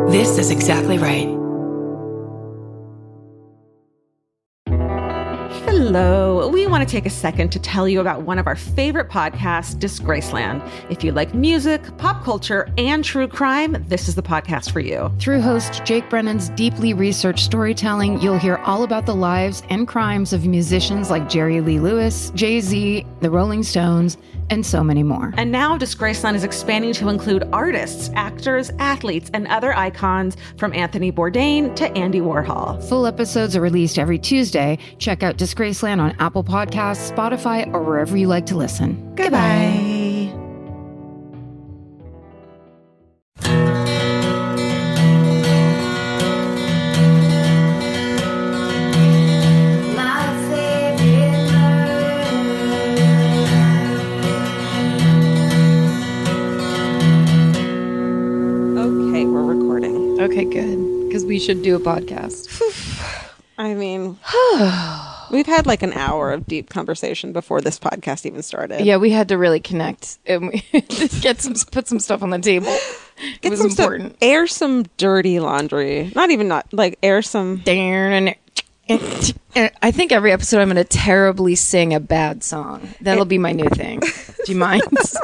This is exactly right. Hello. We want to take a second to tell you about one of our favorite podcasts, Disgraceland. If you like music, pop culture, and true crime, this is the podcast for you. Through host Jake Brennan's deeply researched storytelling, you'll hear all about the lives and crimes of musicians like Jerry Lee Lewis, Jay-Z, the Rolling Stones, and so many more. And now Disgraceland is expanding to include artists, actors, athletes, and other icons from Anthony Bourdain to Andy Warhol. Full episodes are released every Tuesday. Check out Disgraceland on Apple Podcasts, Spotify, or wherever you like to listen. Goodbye. Okay, we're recording. Okay, good. Because we should do a podcast. I mean, we've had like an hour of deep conversation before this podcast even started. Yeah, we had to really connect and we put some stuff on the table. It was important. Air some dirty laundry. Air some. I think every episode I'm going to terribly sing a bad song. That'll be my new thing. Do you mind?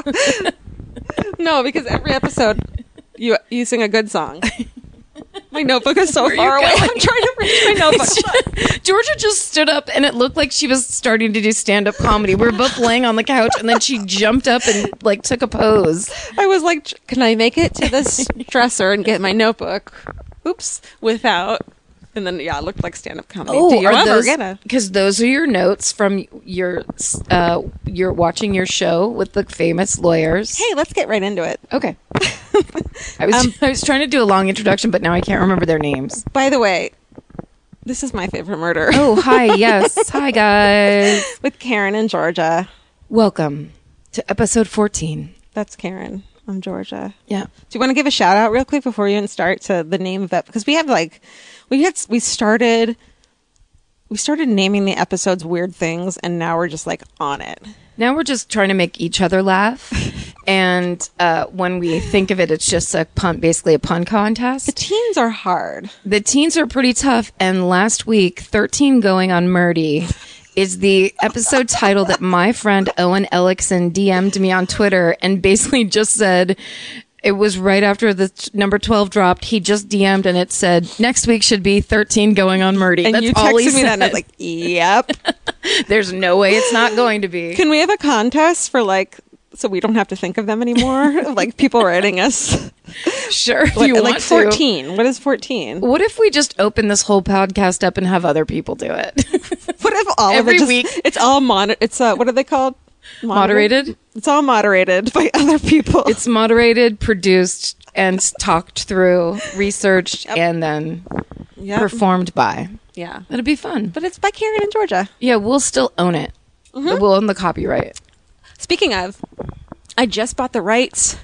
No, because every episode you sing a good song. My notebook is so far away. I'm trying to reach my notebook. Georgia just stood up and it looked like she was starting to do stand-up comedy. We were both laying on the couch and then she jumped up and like took a pose. I was like, can I make it to this dresser and get my notebook? Oops. Without. And then, yeah, it looked like stand-up comedy. Oh, do you want those? Because those are your notes from your watching your show with the famous lawyers. Hey, let's get right into it. Okay. I was trying to do a long introduction, but now I can't remember their names. By the way, this is my favorite murder. Oh, hi. Yes. Hi, guys. With Karen and Georgia. Welcome to episode 14. That's Karen. I'm Georgia. Yeah. Do you want to give a shout out real quick before you even start to the name of it? Because we have like, we started naming the episodes weird things, and now we're just like on it. Now we're just trying to make each other laugh. And when we think of it, it's just basically a pun contest. The teens are hard. The teens are pretty tough. And last week, 13 Going on Murdy is the episode title that my friend Owen Ellickson DM'd me on Twitter and basically just said, it was right after the number 12 dropped. He just DM'd and it said, next week should be 13 Going on Murdy. And that's you all he texted me said. that and I was like, yep. There's no way it's not going to be. Can we have a contest for like, so we don't have to think of them anymore? Like people writing us. Sure. If you want like 14. What is 14? What if we just open this whole podcast up and have other people do it? What if all every of it week? It's all it's what are they called? Moderated? It's all moderated by other people. It's moderated, produced, and talked through, researched, and then performed by. Yeah. It'll be fun. But it's by Karen and Georgia. Yeah, we'll still own it. Mm-hmm. We'll own the copyright. Speaking of, I just bought the rights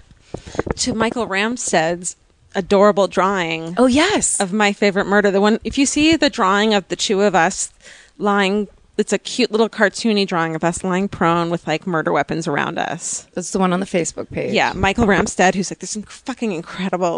to Michael Ramsted's adorable drawing. Oh, yes. Of My Favorite Murder. The one, if you see the drawing of the two of us lying, it's a cute little cartoony drawing of us lying prone with like murder weapons around us. That's the one on the Facebook page. Yeah. Michael Ramsted, who's like this fucking incredible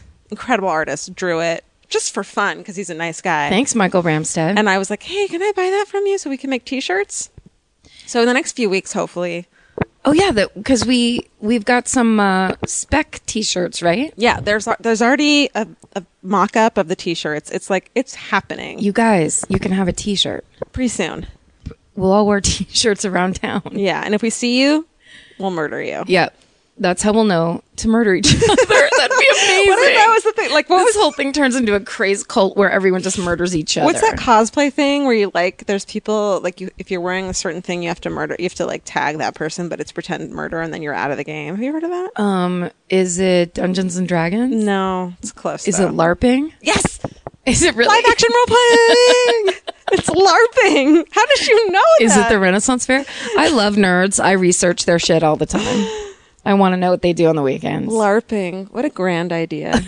artist, drew it just for fun because he's a nice guy. Thanks, Michael Ramsted. And I was like, hey, can I buy that from you so we can make t-shirts? So in the next few weeks, hopefully. Oh yeah, because we've got some spec t-shirts, right? Yeah, there's already a mock-up of the t-shirts. It's like it's happening. You guys, you can have a t-shirt pretty soon. We'll all wear t-shirts around town. Yeah, and if we see you, we'll murder you. Yep. That's how we'll know to murder each other. That'd be amazing. What if that was the thing? Like, this whole thing turns into a crazy cult where everyone just murders each other. What's that cosplay thing where you there's people if you're wearing a certain thing, you have to like tag that person, but it's pretend murder, and then you're out of the game. Have you heard of that? Is it Dungeons and Dragons? No, it's close. Is it LARPing? Yes. Is it really live action role playing? It's LARPing. How did you know that? Is it the Renaissance Fair? I love nerds. I research their shit all the time. I want to know what they do on the weekends. LARPing. What a grand idea.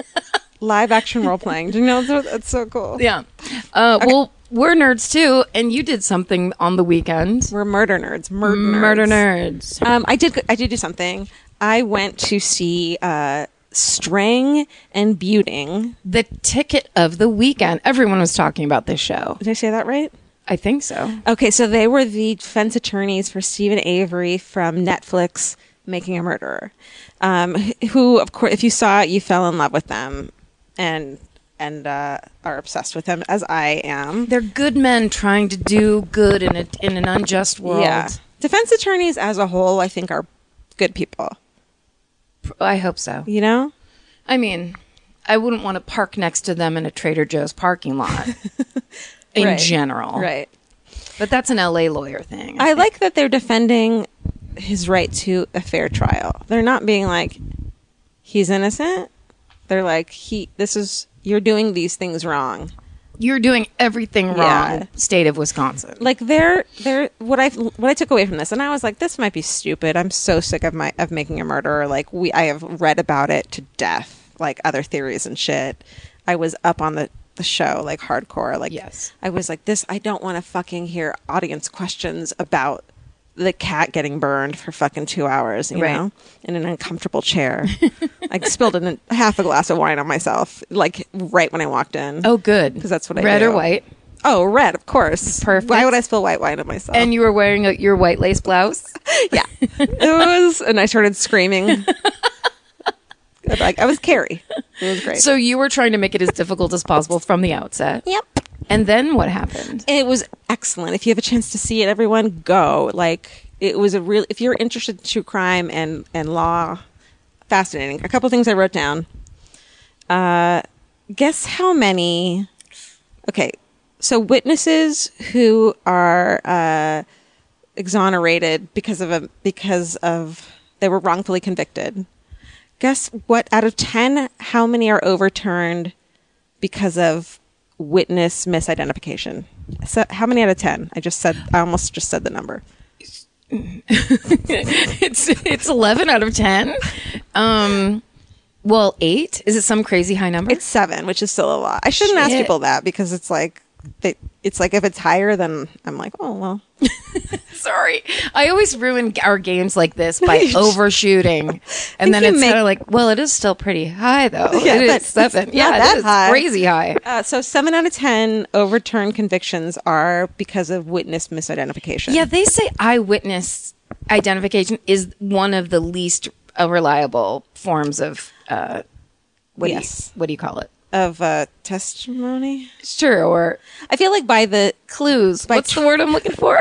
Live action role playing. Do you know that's so cool? Yeah. Okay. Well, we're nerds too, and you did something on the weekend. We're murder nerds. Murder nerds. Murder nerds. I did do something. I went to see Strang and Buting. The ticket of the weekend. Everyone was talking about this show. Did I say that right? I think so. Okay, so they were the defense attorneys for Stephen Avery from Netflix Making a Murderer, who, of course, if you saw it, you fell in love with them and are obsessed with him, as I am. They're good men trying to do good in an unjust world. Yeah. Defense attorneys as a whole, I think, are good people. I hope so. You know? I mean, I wouldn't want to park next to them in a Trader Joe's parking lot in Right. general. Right. But that's an LA lawyer thing. I like that they're defending his right to a fair trial. They're not being like, he's innocent. They're like, you're doing these things wrong. You're doing everything wrong, Yeah. state of Wisconsin. Like they're what I took away from this, and I was like, this might be stupid. I'm so sick of Making a Murderer. Like I have read about it to death, like other theories and shit. I was up on the show like hardcore. Like Yes. I was like, this. I don't want to fucking hear audience questions about the cat getting burned for fucking 2 hours, you Right. know, in an uncomfortable chair. I spilled half a glass of wine on myself, like right when I walked in. Oh, good. Because that's what I Red do. or white. Oh, red, of course. Perfect. Why would I spill white wine on myself? And you were wearing your white lace blouse. yeah, it was, and I started screaming. Like I was Carrie. It was great. So you were trying to make it as difficult as possible from the outset. Yep. And then what happened? It was excellent. If you have a chance to see it, everyone go. Like it was a real. If you're interested in true crime and law, fascinating. A couple things I wrote down. Guess how many? Okay, so witnesses who are exonerated because of they were wrongfully convicted. Guess what? Out of 10, how many are overturned because of witness misidentification? So how many out of 10? I almost just said the number. It's 11 out of 10. Well, 8. Is it some crazy high number? It's 7, which is still a lot. I shouldn't ask Shit. people that because it's like if it's higher, then I'm like, oh well. Sorry. I always ruin our games like this by overshooting. And then you it's make- kind of like, well, it is still pretty high, though. Yeah, it but is 7. it's Yeah, not it that is high. crazy high. So 7 out of 10 overturned convictions are because of witness misidentification. Yeah, they say eyewitness identification is one of the least reliable forms of, Yes. what do you call it? Of testimony. Sure, or I feel like by the clues. What's the word I'm looking for?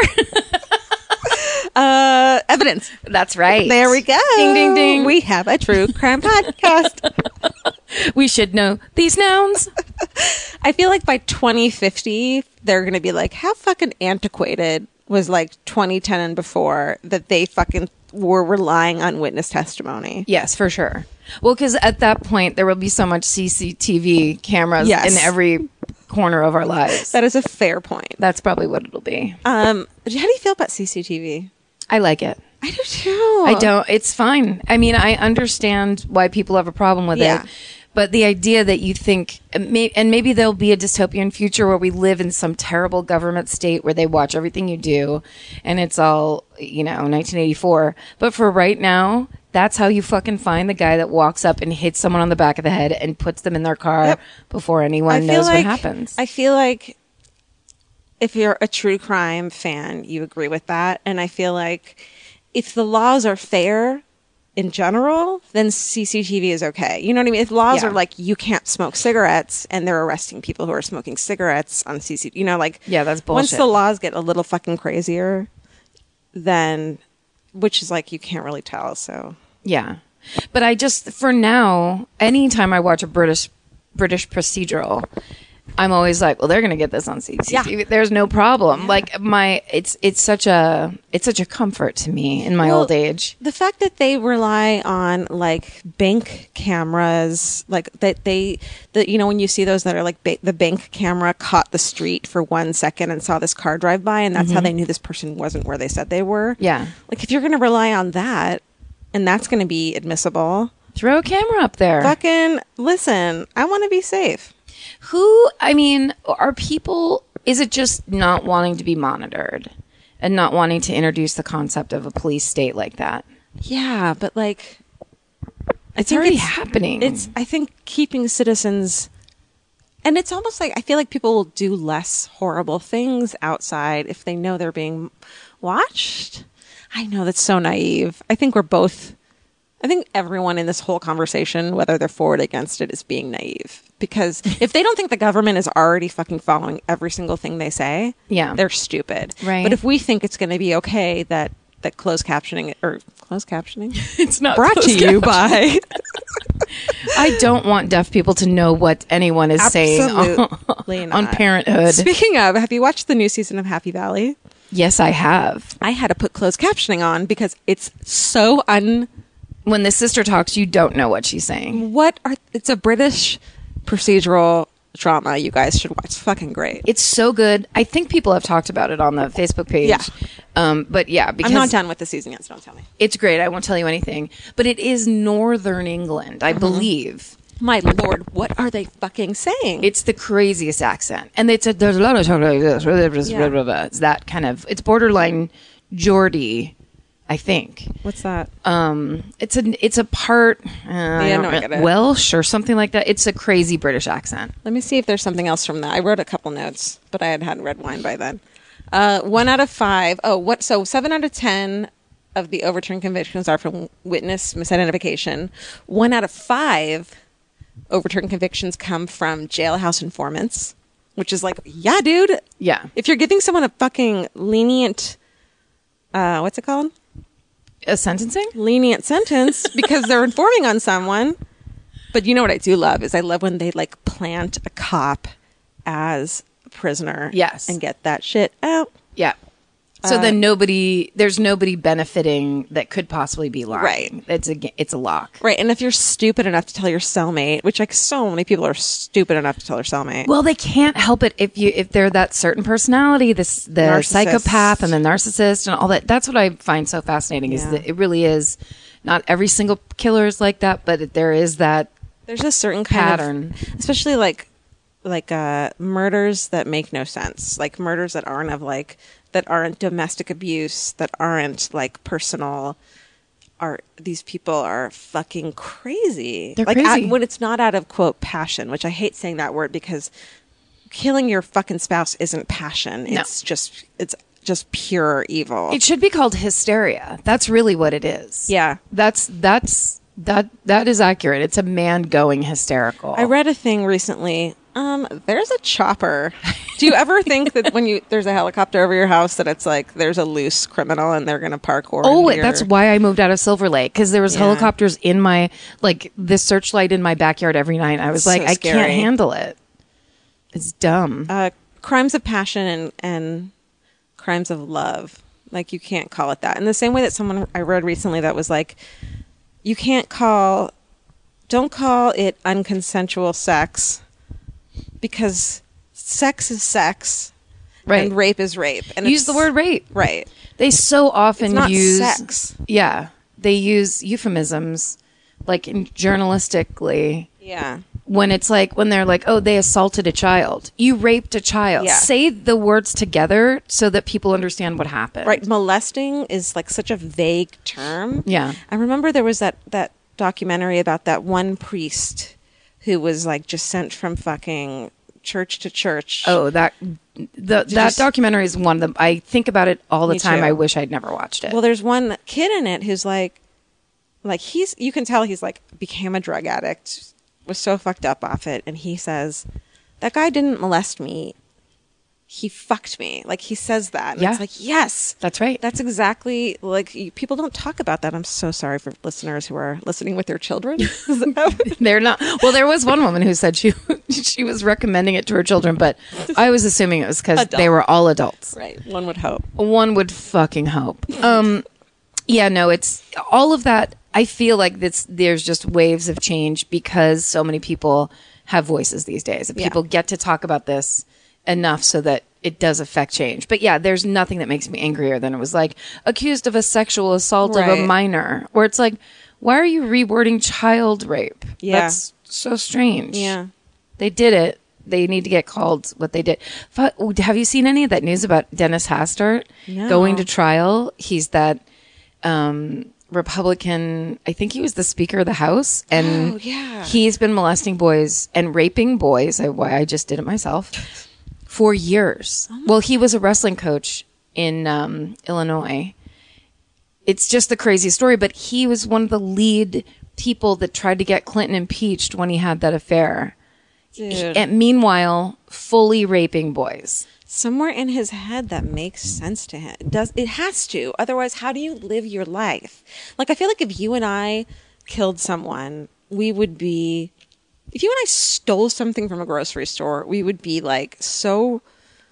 evidence. That's right. There we go. Ding, ding, ding. We have a true crime podcast. We should know these nouns. I feel like by 2050, they're going to be like, how fucking antiquated was like 2010 and before that they fucking were relying on witness testimony. Yes, for sure. Well, because at that point, there will be so much CCTV cameras Yes. in every corner of our lives. That is a fair point. That's probably what it'll be. How do you feel about CCTV? I like it. I do too. I don't. It's fine. I mean, I understand why people have a problem with Yeah. it. But the idea that you think, and maybe there'll be a dystopian future where we live in some terrible government state where they watch everything you do and it's all, 1984. But for right now, that's how you fucking find the guy that walks up and hits someone on the back of the head and puts them in their car Yep. before anyone knows what happens. I feel like if you're a true crime fan, you agree with that. And I feel like if the laws are fair in general, then CCTV is okay. You know what I mean? If laws Yeah. are like you can't smoke cigarettes and they're arresting people who are smoking cigarettes on CCTV, Yeah, that's Once bullshit. the laws get a little fucking crazier, then, which is like you can't really tell. So Yeah. But I just, for now, anytime I watch a British procedural, I'm always like, well, they're going to get this on CCTV. Yeah. There's no problem. Like it's such a comfort to me in my Well, old age. the fact that they rely on like bank cameras, like that when you see those that are like the bank camera caught the street for 1 second and saw this car drive by, and that's how they knew this person wasn't where they said they were. Yeah. Like if you're going to rely on that, and that's going to be admissible, Throw a camera up there. fucking listen. I want to be safe. Are people, is it just not wanting to be monitored and not wanting to introduce the concept of a police state like that? Yeah, but like, It's already happening. I think keeping citizens, and it's almost like I feel like people will do less horrible things outside if they know they're being watched. I know that's so naive. I think everyone in this whole conversation, whether they're for or against it, is being naive. Because if they don't think the government is already fucking following every single thing they say, they're stupid. Right. But if we think it's going to be okay that closed captioning, it's not brought to you by. I don't want deaf people to know what anyone is saying on parenthood. Speaking of, have you watched the new season of Happy Valley? Yes, I have. I had to put closed captioning on because it's so when the sister talks, you don't know what she's saying. It's a British procedural drama. You guys should watch. It's fucking great. It's so good. I think people have talked about it on the Facebook page. Yeah. But yeah, because I'm not done with the season yet, so don't tell me. It's great. I won't tell you anything. But it is Northern England, I believe. My lord, what are they fucking saying? It's the craziest accent. And there's a lot of talk like this. It's that kind of, it's borderline Geordie, I think. What's that? It's a part I get it. Welsh or something like that. It's a crazy British accent. Let me see if there's something else from that. I wrote a couple notes, but I hadn't read wine by then. 1 out of 5. So 7 out of 10 of the overturned convictions are from witness misidentification. 1 out of 5 overturned convictions come from jailhouse informants, which is like, yeah, dude. Yeah. If you're giving someone a fucking lenient, what's it called? A sentencing? Lenient sentence because they're informing on someone. But you know what I do love is I love when they like plant a cop as a prisoner. Yes. And get that shit out. Yeah. So then there's nobody benefiting that could possibly be lying. Right. It's a lock. Right. And if you're stupid enough to tell your cellmate, which like so many people are stupid enough to tell their cellmate. Well, they can't help it if they're that certain personality, the psychopath and the narcissist and all that. That's what I find so fascinating is that it really is not every single killer is like that, but there is that. There's a certain kind pattern, especially like murders that make no sense, like murders that aren't domestic abuse, that aren't like personal. These people are fucking crazy. They're like crazy. when it's not out of quote passion, which I hate saying that word because killing your fucking spouse isn't passion. No. It's just pure evil. It should be called hysteria. That's really what it is. Yeah. That is accurate. It's a man going hysterical. I read a thing recently. There's a chopper. Do you ever think that when there's a helicopter over your house that it's like there's a loose criminal and they're going to parkour? Oh, that's why I moved out of Silver Lake because there was helicopters in my this searchlight in my backyard every night. I was like, I can't handle it. It's dumb. Crimes of passion and crimes of love. Like you can't call it that. In the same way that someone I read recently that was like, don't call it unconsensual sex. Because sex is sex, right? And rape is rape. And use the word rape, right? They so often use sex. Yeah, they use euphemisms, like journalistically. Yeah. When it's like when they're like, oh, they assaulted a child, you raped a child. Yeah. Say the words together so that people understand what happened. Right. Molesting is like such a vague term. Yeah. I remember there was that documentary about that one priest who was like just sent from fucking church to church. Oh, that documentary is one of them. I think about it all the time. Too. I wish I'd never watched it. Well, there's one kid in it who's like you can tell he's like became a drug addict, was so fucked up off it, and he says, that guy didn't molest me. He fucked me. Like he says that. And it's like, yes, that's right. That's exactly like people don't talk about that. I'm so sorry for listeners who are listening with their children. They're not. Well, there was one woman who said she was recommending it to her children, but I was assuming it was because they were all adults. Right. One would hope. One would fucking hope. Yeah, no, it's all of that. I feel like there's just waves of change because so many people have voices these days. People get to talk about this enough so that it does affect change. But yeah, there's nothing that makes me angrier than it was like accused of a sexual assault of a minor, where it's like, why are you rewording child rape? Yeah. That's so strange. Yeah. They did it. They need to get called what they did. Have you seen any of that news about Dennis Hastert going to trial? He's that Republican, I think he was the Speaker of the House, and Oh, yeah. he's been molesting boys and raping boys. Why I just did it myself for years. Well, he was a wrestling coach in Illinois. It's just the craziest story, but he was one of the lead people that tried to get Clinton impeached when he had that affair. Dude. And meanwhile, fully raping boys. Somewhere in his head that makes sense to him. It has to. Otherwise, how do you live your life? Like, I feel like if you and I killed someone, we would be, if you and I stole something from a grocery store, we would be like so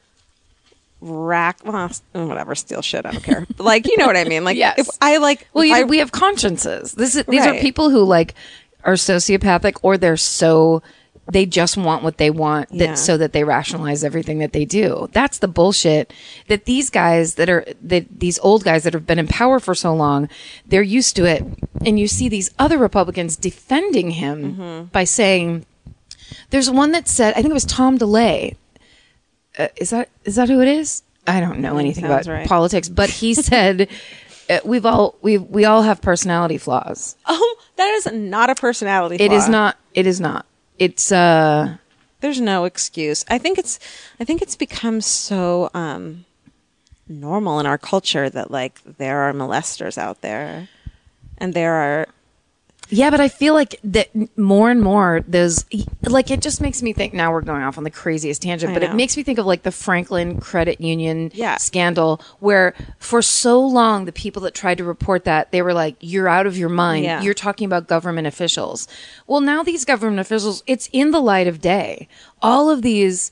whatever, steal shit, I don't care. But, like, you know what I mean? Like, Yes. if I like, Well, if I, we have consciences. These are Right. people who like are sociopathic, or they just want what they want, Yeah. so that they rationalize everything that they do. That's the bullshit that these guys these old guys that have been in power for so long, they're used to it. And you see these other Republicans defending him by saying, there's one that said, I think it was Tom DeLay. Is that who it is? I don't know anything about sounds right. politics, but he said, we all have personality flaws. oh, that is not a personality flaw. It is not. It's There's no excuse. I think it's become so normal in our culture that like there are molesters out there, and there are. yeah, but I feel like that more and more there's like, it just makes me think, now we're going off on the craziest tangent, I but it know. makes me think of like the Franklin Credit Union Yeah. scandal, where for so long the people that tried to report that, they were like, you're out of your mind. Yeah. You're talking about government officials. Well, now these government officials, it's in the light of day. All of these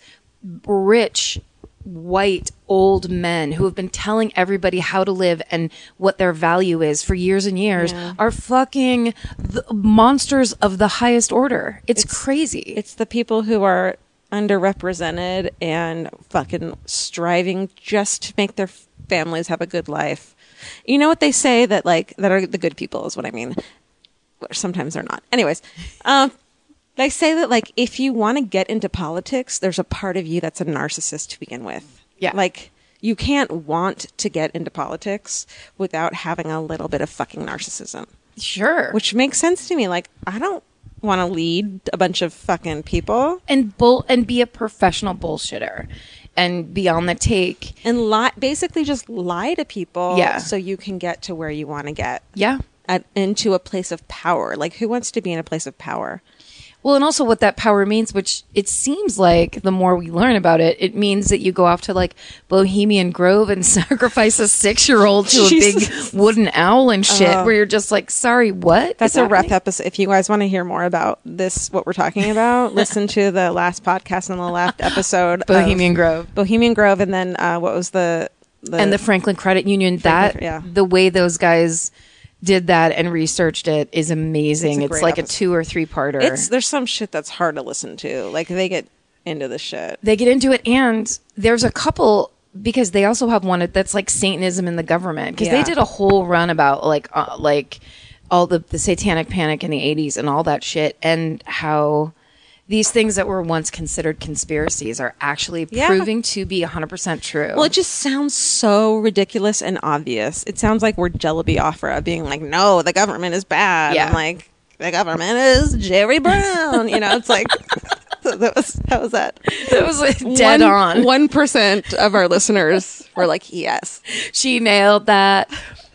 rich white old men who have been telling everybody how to live and what their value is for years and years are fucking the monsters of the highest order. It's crazy. It's the people who are underrepresented and fucking striving just to make their families have a good life. You know what they say, that like that are the good people is what I mean. Sometimes they're not. Anyways, they say that like if you want to get into politics, there's a part of you that's a narcissist to begin with. Yeah. Like you can't want to get into politics without having a little bit of fucking narcissism. Sure. Which makes sense to me. Like, I don't want to lead a bunch of fucking people and be a professional bullshitter and be on the take. and basically just lie to people Yeah. so you can get to where you want to get. Yeah. Into a place of power. Like, who wants to be in a place of power? Well, and also what that power means, which it seems like the more we learn about it, it means that you go off to like Bohemian Grove and sacrifice a 6-year-old to a Jesus. big wooden owl and shit, where you're just like, sorry, what? That's is a ref happening? episode. If you guys want to hear more about this, what we're talking about, listen to the last podcast and the last episode. Bohemian Grove. Bohemian Grove, and then what was the And the Franklin Credit Union, yeah. the way those guys did that and researched it is amazing. It's a It's great like episode. a 2 or 3 parter. There's some shit that's hard to listen to. Like, they get into the shit. They get into it, and there's a couple, because they also have one that's like Satanism in the government, because Yeah. they did a whole run about like all the satanic panic in the 80s and all that shit, and how these things that were once considered conspiracies are actually Yeah. proving to be 100% true. Well, it just sounds so ridiculous and obvious. It sounds like we're Jello Biafra being like, no, the government is bad. Yeah. I'm like, the government is Jerry Brown. You know, it's like, how was that? it was like, dead on. 1% of our listeners were like, yes. She nailed that.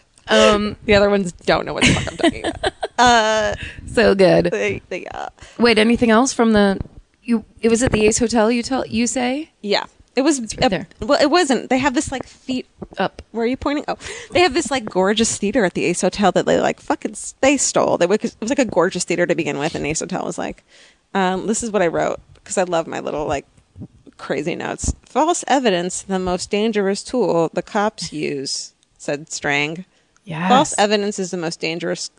The other ones don't know what the fuck I'm talking about. So good. They Wait, anything else from it was at the Ace Hotel, you say? yeah. It was right there. Well, it wasn't. They have this like Up. Where are you pointing? Oh, they have this like gorgeous theater at the Ace Hotel that they like fucking they stole. It was like a gorgeous theater to begin with, and Ace Hotel was like, this is what I wrote because I love my little like crazy notes. False evidence, the most dangerous tool the cops use, said Strang. Yes. False evidence is the most dangerous.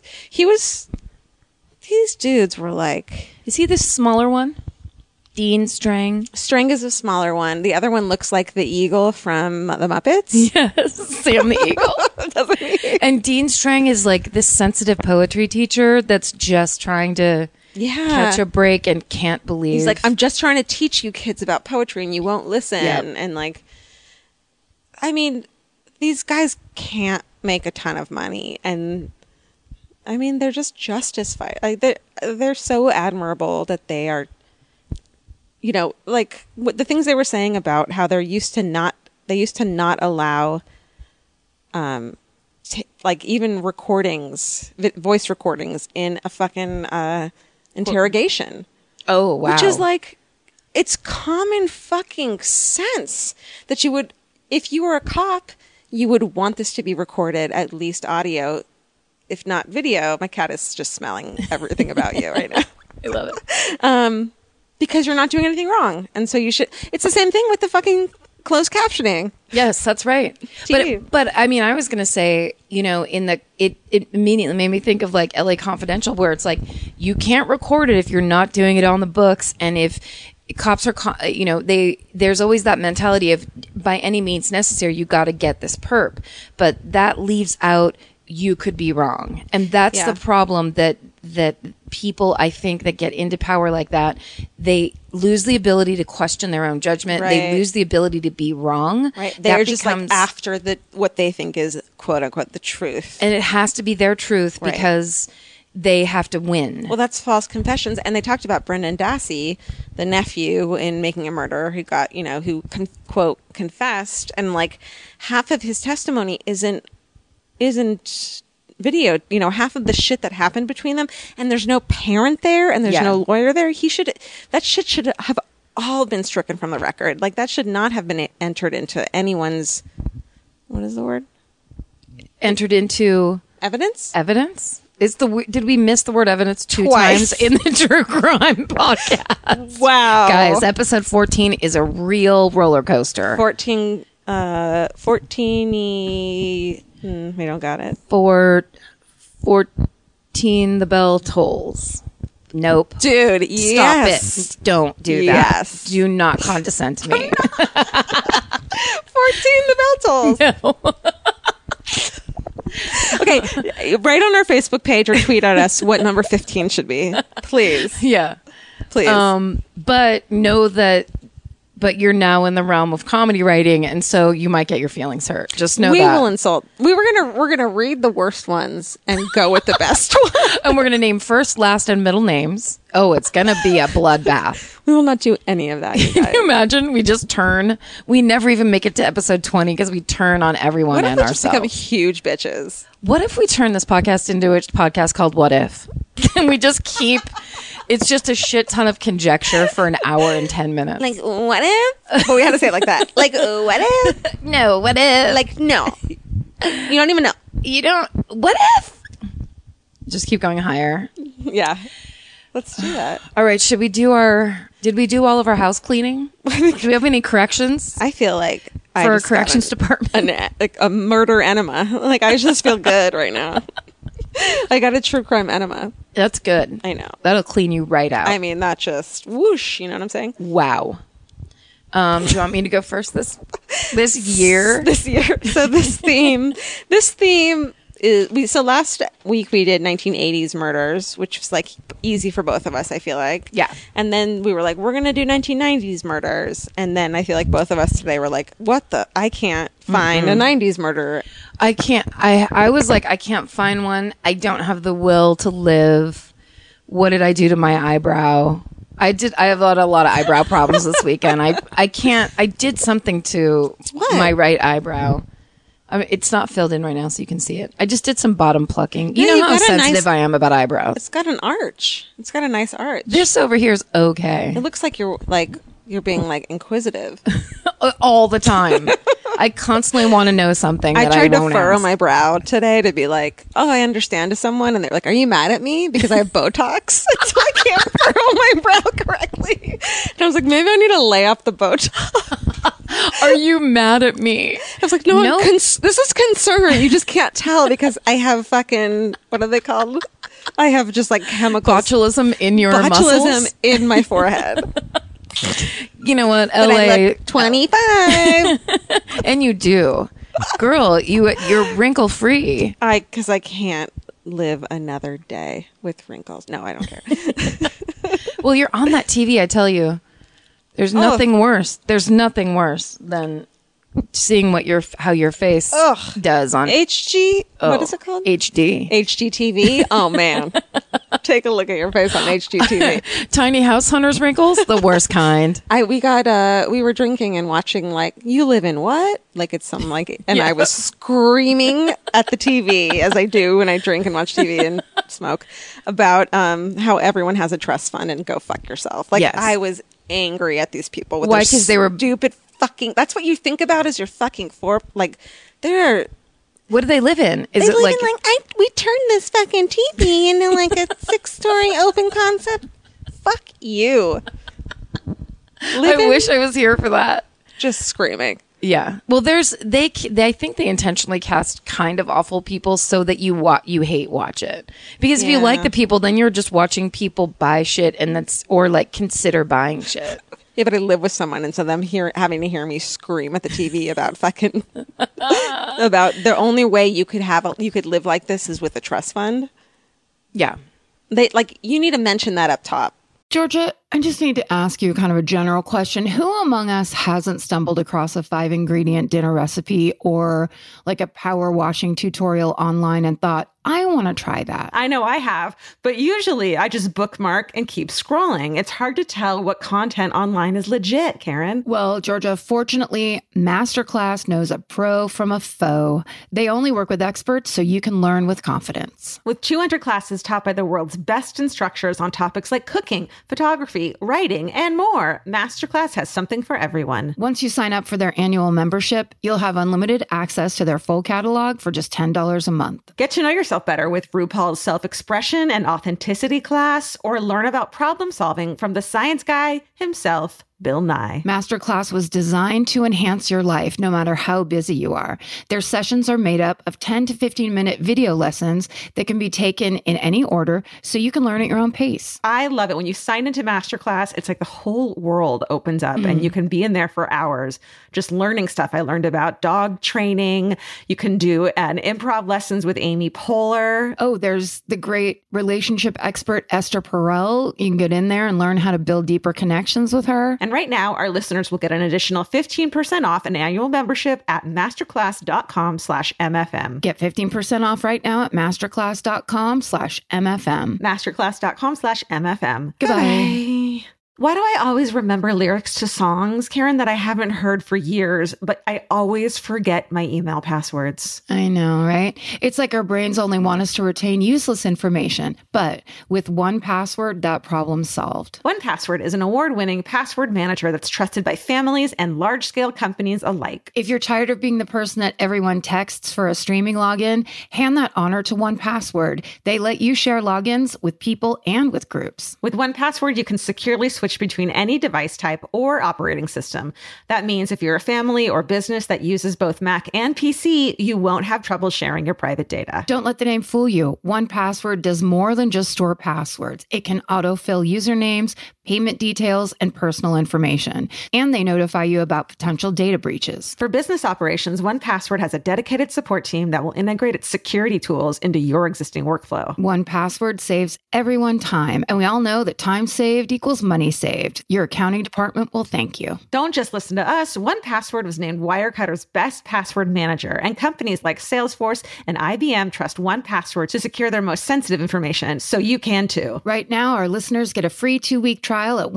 These dudes were like, Is he the smaller one? Dean Strang? Strang is a smaller one. The other one looks like the eagle from the Muppets. Yes. Sam the Eagle. Doesn't he? And Dean Strang is like this sensitive poetry teacher that's just trying to Yeah. catch a break and can't believe. He's like, I'm just trying to teach you kids about poetry and you won't listen. Yep. And like, I mean, these guys can't make a ton of money. And I mean, they're just justice fight. Like they're so admirable that they are, you know, like the things they were saying about how they used to not allow, like even recordings, voice recordings in a fucking interrogation. Oh, wow. Which is like, it's common fucking sense that you would, if you were a cop, you would want this to be recorded, at least audio, if not video. My cat is just smelling everything about you right now. I love it. Because you're not doing anything wrong. And so you should, it's the same thing with the fucking closed captioning. Yes, that's right. But I mean, I was going to say, you know, it immediately made me think of like LA Confidential, where it's like, you can't record it if you're not doing it on the books. And if cops are, you know, there's always that mentality of by any means necessary, you got to get this perp. But that leaves out, you could be wrong. And that's the problem that people, I think, that get into power like that, they lose the ability to question their own judgment. Right. They lose the ability to be wrong. Right. They're just like after what they think is quote unquote the truth. And it has to be their truth because they have to win. Well, that's false confessions. And they talked about Brendan Dassey, the nephew in Making a Murderer, who got, you know, who quote confessed, and like half of his testimony isn't video, you know, half of the shit that happened between them, and there's no parent there and there's no lawyer there. That shit should have all been stricken from the record. Like that should not have been entered into anyone's, what is the word? Entered into evidence? Evidence? Did we miss the word evidence twice in the True Crime podcast? Wow. Guys, episode 14 is a real roller coaster. 14 we don't got it. 14, the bell tolls. Nope. Dude, yes. Stop it. Don't do that. Yes. Do not condescend to me. 14, the bell tolls. No. Okay, write on our Facebook page or tweet at us what number 15 should be. Please. Yeah. Please. But know that you're now in the realm of comedy writing, and so you might get your feelings hurt. Just know we that. Will insult. We're gonna read the worst ones and go with the best one. And we're gonna name first, last, and middle names. Oh, it's gonna be a bloodbath. We will not do any of that. You guys. Can you imagine? We just turn. We never even make it to episode 20 because we turn on everyone and ourselves. Just become huge bitches. What if we turn this podcast into a podcast called What If? And we just keep. It's just a shit ton of conjecture for an hour and 10 minutes. Like, what if? But we had to say it like that. Like, what if? No, what if? Like, no. You don't even know. You don't. What if? Just keep going higher. Yeah. Let's do that. All right. Did we do all of our house cleaning? Do we have any corrections? I feel like for our corrections department. Like a murder enema. Like, I just feel good right now. I got a true crime enema. That's good. I know. That'll clean you right out. I mean, not just whoosh, you know what I'm saying? Wow. Do you want me to go first this year? This year. So this theme is, so last week we did 1980s murders, which was like easy for both of us, I feel like. Yeah. And then we were like, we're going to do 1990s murders. And then I feel like both of us today were like, I can't find a 90s murderer. I can't. I was like, I can't find one. I don't have the will to live. What did I do to my eyebrow? I have had a lot of eyebrow problems this weekend. I can't. I did something to my right eyebrow. I mean, it's not filled in right now, so you can see it. I just did some bottom plucking. You know how sensitive I am about eyebrows. It's got an arch. It's got a nice arch. This over here is okay. It looks like you're being like inquisitive all the time. I constantly want to know something. I tried to furrow my brow today to be like, oh, I understand to someone, and they're like, are you mad at me because I have Botox? So I can't furrow my brow correctly. And I was like, maybe I need to lay off the Botox. Are you mad at me? I was like, no. This is concern. You just can't tell because I have fucking, what are they called? I have just like chemicals. Botulism in your muscles? Botulism in my forehead. You know what, LA, I look 25. And you do. Girl, you're wrinkle free. Because I can't live another day with wrinkles. No, I don't care. Well, you're on that TV, I tell you. There's nothing worse. There's nothing worse than seeing how your face does on HG. What is it called? HD. HGTV. Oh man, take a look at your face on HGTV. Tiny house hunters wrinkles, the worst kind. We were drinking and watching like You Live in What? Like it's something like, and I was screaming at the TV as I do when I drink and watch TV and smoke about how everyone has a trust fund and go fuck yourself. Like I was angry at these people with why? Because they were stupid fucking. That's what you think about as your fucking like they're. What do they live in? Is it like we turned this fucking TV into like a 6-story open concept? Fuck you. I wish I was here for that. Just screaming. Yeah. Well, I think they intentionally cast kind of awful people so that you hate watch it. Because if you like the people, then you're just watching people buy shit or like consider buying shit. Yeah, but I live with someone, and so them having to hear me scream at the TV about fucking about the only way you could live like this is with a trust fund. Yeah, you need to mention that up top. Georgia, I just need to ask you kind of a general question. Who among us hasn't stumbled across a 5-ingredient dinner recipe or like a power washing tutorial online and thought, I want to try that? I know I have, but usually I just bookmark and keep scrolling. It's hard to tell what content online is legit, Karen. Well, Georgia, fortunately, Masterclass knows a pro from a foe. They only work with experts so you can learn with confidence. With 200 classes taught by the world's best instructors on topics like cooking, photography, writing, and more, Masterclass has something for everyone. Once you sign up for their annual membership, you'll have unlimited access to their full catalog for just $10 a month. Get to know yourself better with RuPaul's self-expression and authenticity class, or learn about problem solving from the science guy himself, Bill Nye. Masterclass was designed to enhance your life no matter how busy you are. Their sessions are made up of 10 to 15-minute video lessons that can be taken in any order so you can learn at your own pace. I love it. When you sign into Masterclass, it's like the whole world opens up and you can be in there for hours just learning stuff. I learned about dog training. You can do an improv lessons with Amy Poehler. Oh, there's the great relationship expert Esther Perel. You can get in there and learn how to build deeper connections with her. And right now, our listeners will get an additional 15% off an annual membership at masterclass.com/MFM. Get 15% off right now at masterclass.com/MFM. Masterclass.com/MFM. Goodbye. Why do I always remember lyrics to songs, Karen, that I haven't heard for years, but I always forget my email passwords? I know, right? It's like our brains only want us to retain useless information. But with 1Password, that problem's solved. 1Password is an award-winning password manager that's trusted by families and large-scale companies alike. If you're tired of being the person that everyone texts for a streaming login, hand that honor to 1Password. They let you share logins with people and with groups. With 1Password, you can securely switch between any device type or operating system. That means if you're a family or business that uses both Mac and PC, you won't have trouble sharing your private data. Don't let the name fool you. 1Password does more than just store passwords. It can autofill usernames, payment details, and personal information. And they notify you about potential data breaches. For business operations, 1Password has a dedicated support team that will integrate its security tools into your existing workflow. 1Password saves everyone time, and we all know that time saved equals money saved. Your accounting department will thank you. Don't just listen to us. 1Password was named Wirecutter's best password manager, and companies like Salesforce and IBM trust 1Password to secure their most sensitive information, so you can too. Right now, our listeners get a free 2-week trial at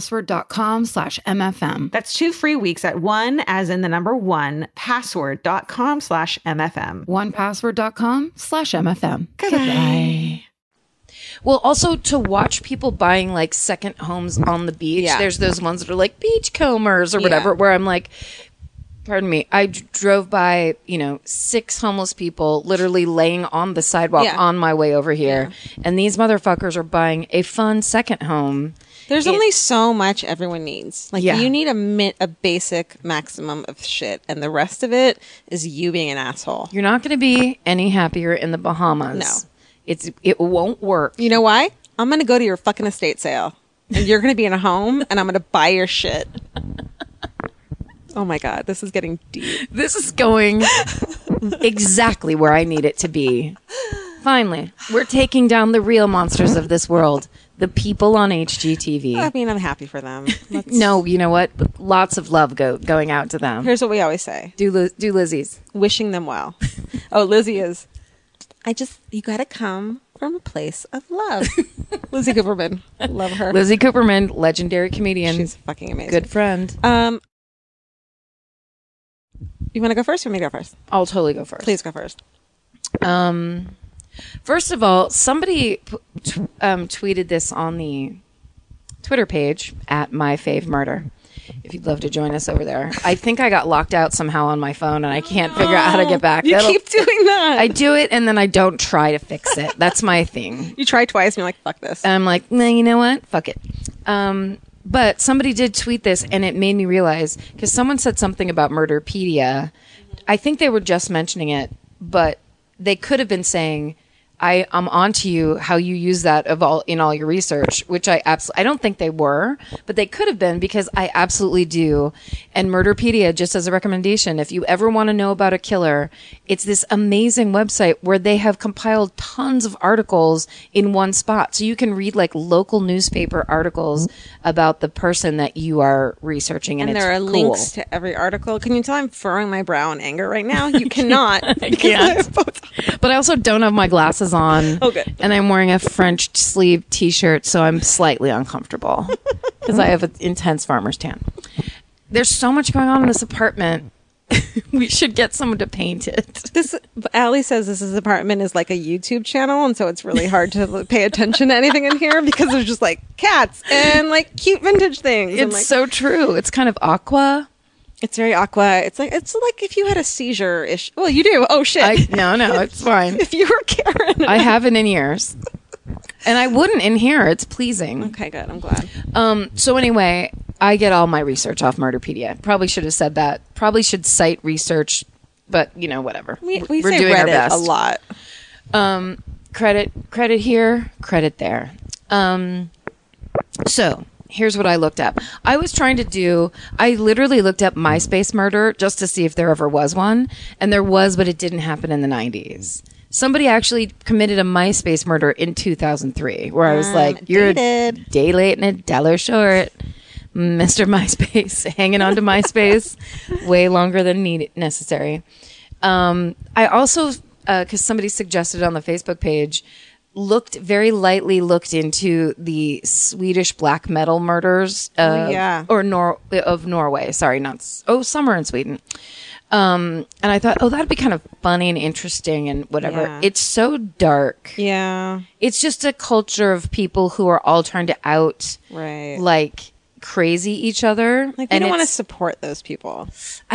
1Password.com/MFM. That's 2 free weeks at 1, as in the number 1, password.com/MFM. 1Password.com/MFM. Goodbye. Well, also to watch people buying like second homes on the beach. Yeah. There's those ones that are like beachcombers or whatever, where I'm like, pardon me, I drove by, 6 homeless people literally laying on the sidewalk on my way over here. Yeah. And these motherfuckers are buying a fun second home. There's only so much everyone needs. Like you need a basic maximum of shit, and the rest of it is you being an asshole. You're not going to be any happier in the Bahamas. No. It won't work. You know why? I'm going to go to your fucking estate sale, and you're going to be in a home, and I'm going to buy your shit. Oh my God, this is getting deep. This is going exactly where I need it to be. Finally, we're taking down the real monsters of this world, The people on HGTV. I mean, I'm happy for them. No, you know what? Lots of love going out to them. Here's what we always say. Do Lizzie's. Wishing them well. Oh, Lizzie is. You got to come from a place of love. Lizzie Cooperman. Love her. Lizzie Cooperman, legendary comedian. She's fucking amazing. Good friend. You want to go first or me go first? I'll totally go first. Please go first. First of all, somebody tweeted this on the Twitter page at MyFaveMurder. If you'd love to join us over there. I think I got locked out somehow on my phone and I can't figure out how to get back. You keep doing that. I do it and then I don't try to fix it. That's my thing. You try twice and you're like, fuck this. And I'm like, nah, you know what? Fuck it. But somebody did tweet this and it made me realize, because someone said something about Murderpedia. I think they were just mentioning it, but they could have been saying, I'm on to you how you use that in all your research, which I don't think they were, but they could have been, because I absolutely do. And Murderpedia, just as a recommendation, if you ever want to know about a killer, it's this amazing website where they have compiled tons of articles in one spot. So you can read like local newspaper articles about the person that you are researching. And there are cool. links to every article. Can you tell I'm furrowing my brow in anger right now? You cannot. I can't. But I also don't have my glasses on. Oh, good. And I'm wearing a French sleeve t-shirt, so I'm slightly uncomfortable because I have an intense farmer's tan. There's so much going on in this apartment. We should get someone to paint it. Allie says this apartment is like a YouTube channel, and so it's really hard to pay attention to anything in here because there's just like cats and like cute vintage things. It's so true. It's kind of aqua. It's very aqua. It's like if you had a seizure-ish. Well, you do. Oh shit. No, it's fine. If you were Karen. I have it in ears. And I wouldn't in here. It's pleasing. Okay, good. I'm glad. So anyway, I get all my research off Murderpedia. Probably should have said that. Probably should cite research, but whatever. We're say doing Reddit our best. A lot. Credit here, credit there. So here's what I looked up. I literally looked up MySpace murder just to see if there ever was one. And there was, but it didn't happen in the 90s. Somebody actually committed a MySpace murder in 2003, where I was like, you're a day late and a dollar short. Mr. MySpace, hanging on to MySpace way longer than necessary. I also, because somebody suggested on the Facebook page, very lightly looked into the Swedish black metal murders of Norway. Sorry, Summer in Sweden. And I thought, that'd be kind of funny and interesting and whatever. Yeah. It's so dark. Yeah. It's just a culture of people who are all trying to out, right, like crazy each other. Like, we don't want to support those people.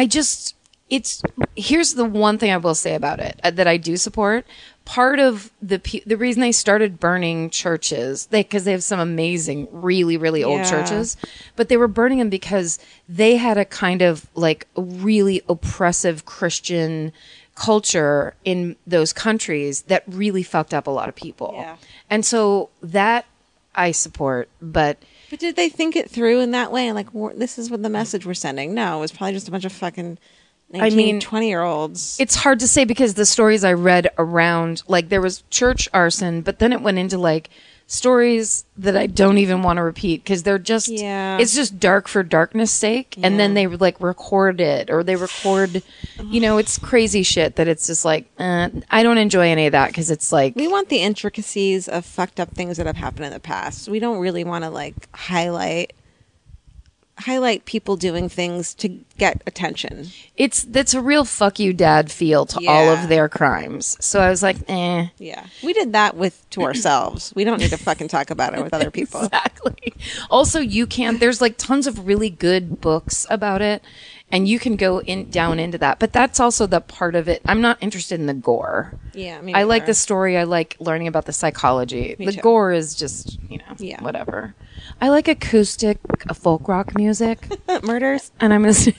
Here's the one thing I will say about it that I do support. Part of the reason they started burning churches, because they have some amazing, really, really old churches, but they were burning them because they had a kind of like really oppressive Christian culture in those countries that really fucked up a lot of people. Yeah. And so that I support, But did they think it through in that way? Like, this is what the message we're sending? No, it was probably just a bunch of fucking 20-year-olds. It's hard to say because the stories I read around, like, there was church arson, but then it went into like stories that I don't even want to repeat because they're just, it's just dark for darkness sake. Yeah. And then they like record it, or they record, it's crazy shit that it's just like, I don't enjoy any of that because it's like. We want the intricacies of fucked up things that have happened in the past. We don't really want to like highlight people doing things to get attention. That's a real fuck you dad feel to all of their crimes. So I was like, Yeah. We did that to ourselves. We don't need to fucking talk about it with other people. Exactly. Also, there's like tons of really good books about it, and you can go down into that. But that's also the part of it. I'm not interested in the gore. Yeah. I like the story. I like learning about the psychology. The gore is just, whatever. I like acoustic folk rock music. Murders. And I'm listening.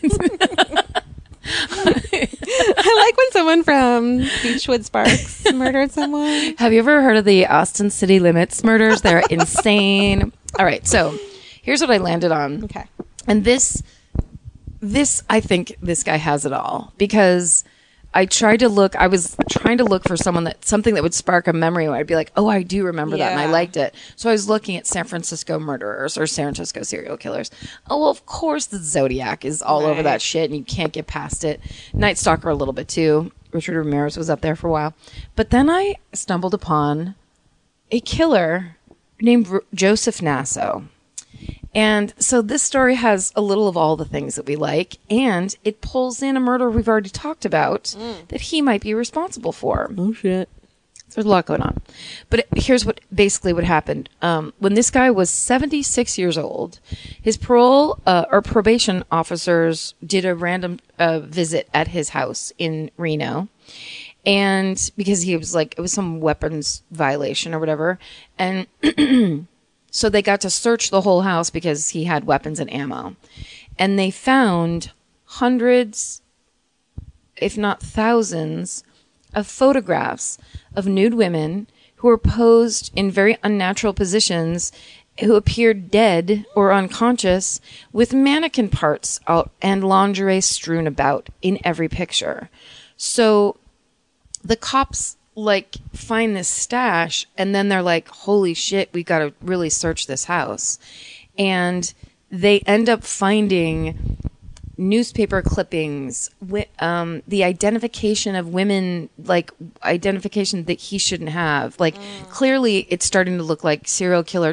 I like when someone from Beechwood Sparks murdered someone. Have you ever heard of the Austin City Limits murders? They're insane. All right. So here's what I landed on. Okay. And this, I think this guy has it all because I tried to look. I was trying to look for something that would spark a memory where I'd be like, "Oh, I do remember that, and I liked it." So I was looking at San Francisco murderers or San Francisco serial killers. Oh, well, of course, the Zodiac is all over that shit, and you can't get past it. Night Stalker a little bit too. Richard Ramirez was up there for a while, but then I stumbled upon a killer named Joseph Nasso. And so this story has a little of all the things that we like, and it pulls in a murder we've already talked about that he might be responsible for. Oh, shit. There's a lot going on. But here's what happened. When this guy was 76 years old, his parole or probation officers did a random visit at his house in Reno. And because he was like, it was some weapons violation or whatever. And so they got to search the whole house because he had weapons and ammo. And they found hundreds, if not thousands, of photographs of nude women who were posed in very unnatural positions, who appeared dead or unconscious, with mannequin parts and lingerie strewn about in every picture. So the cops find this stash, and then they're like, holy shit, we got to really search this house. And they end up finding newspaper clippings, the identification of women, identification that he shouldn't have. Clearly it's starting to look like serial killer,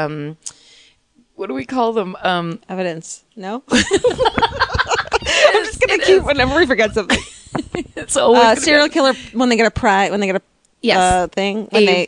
what do we call them? Evidence. No? I'm just going to keep, whenever we forget something. It's always serial killer when they get a thing,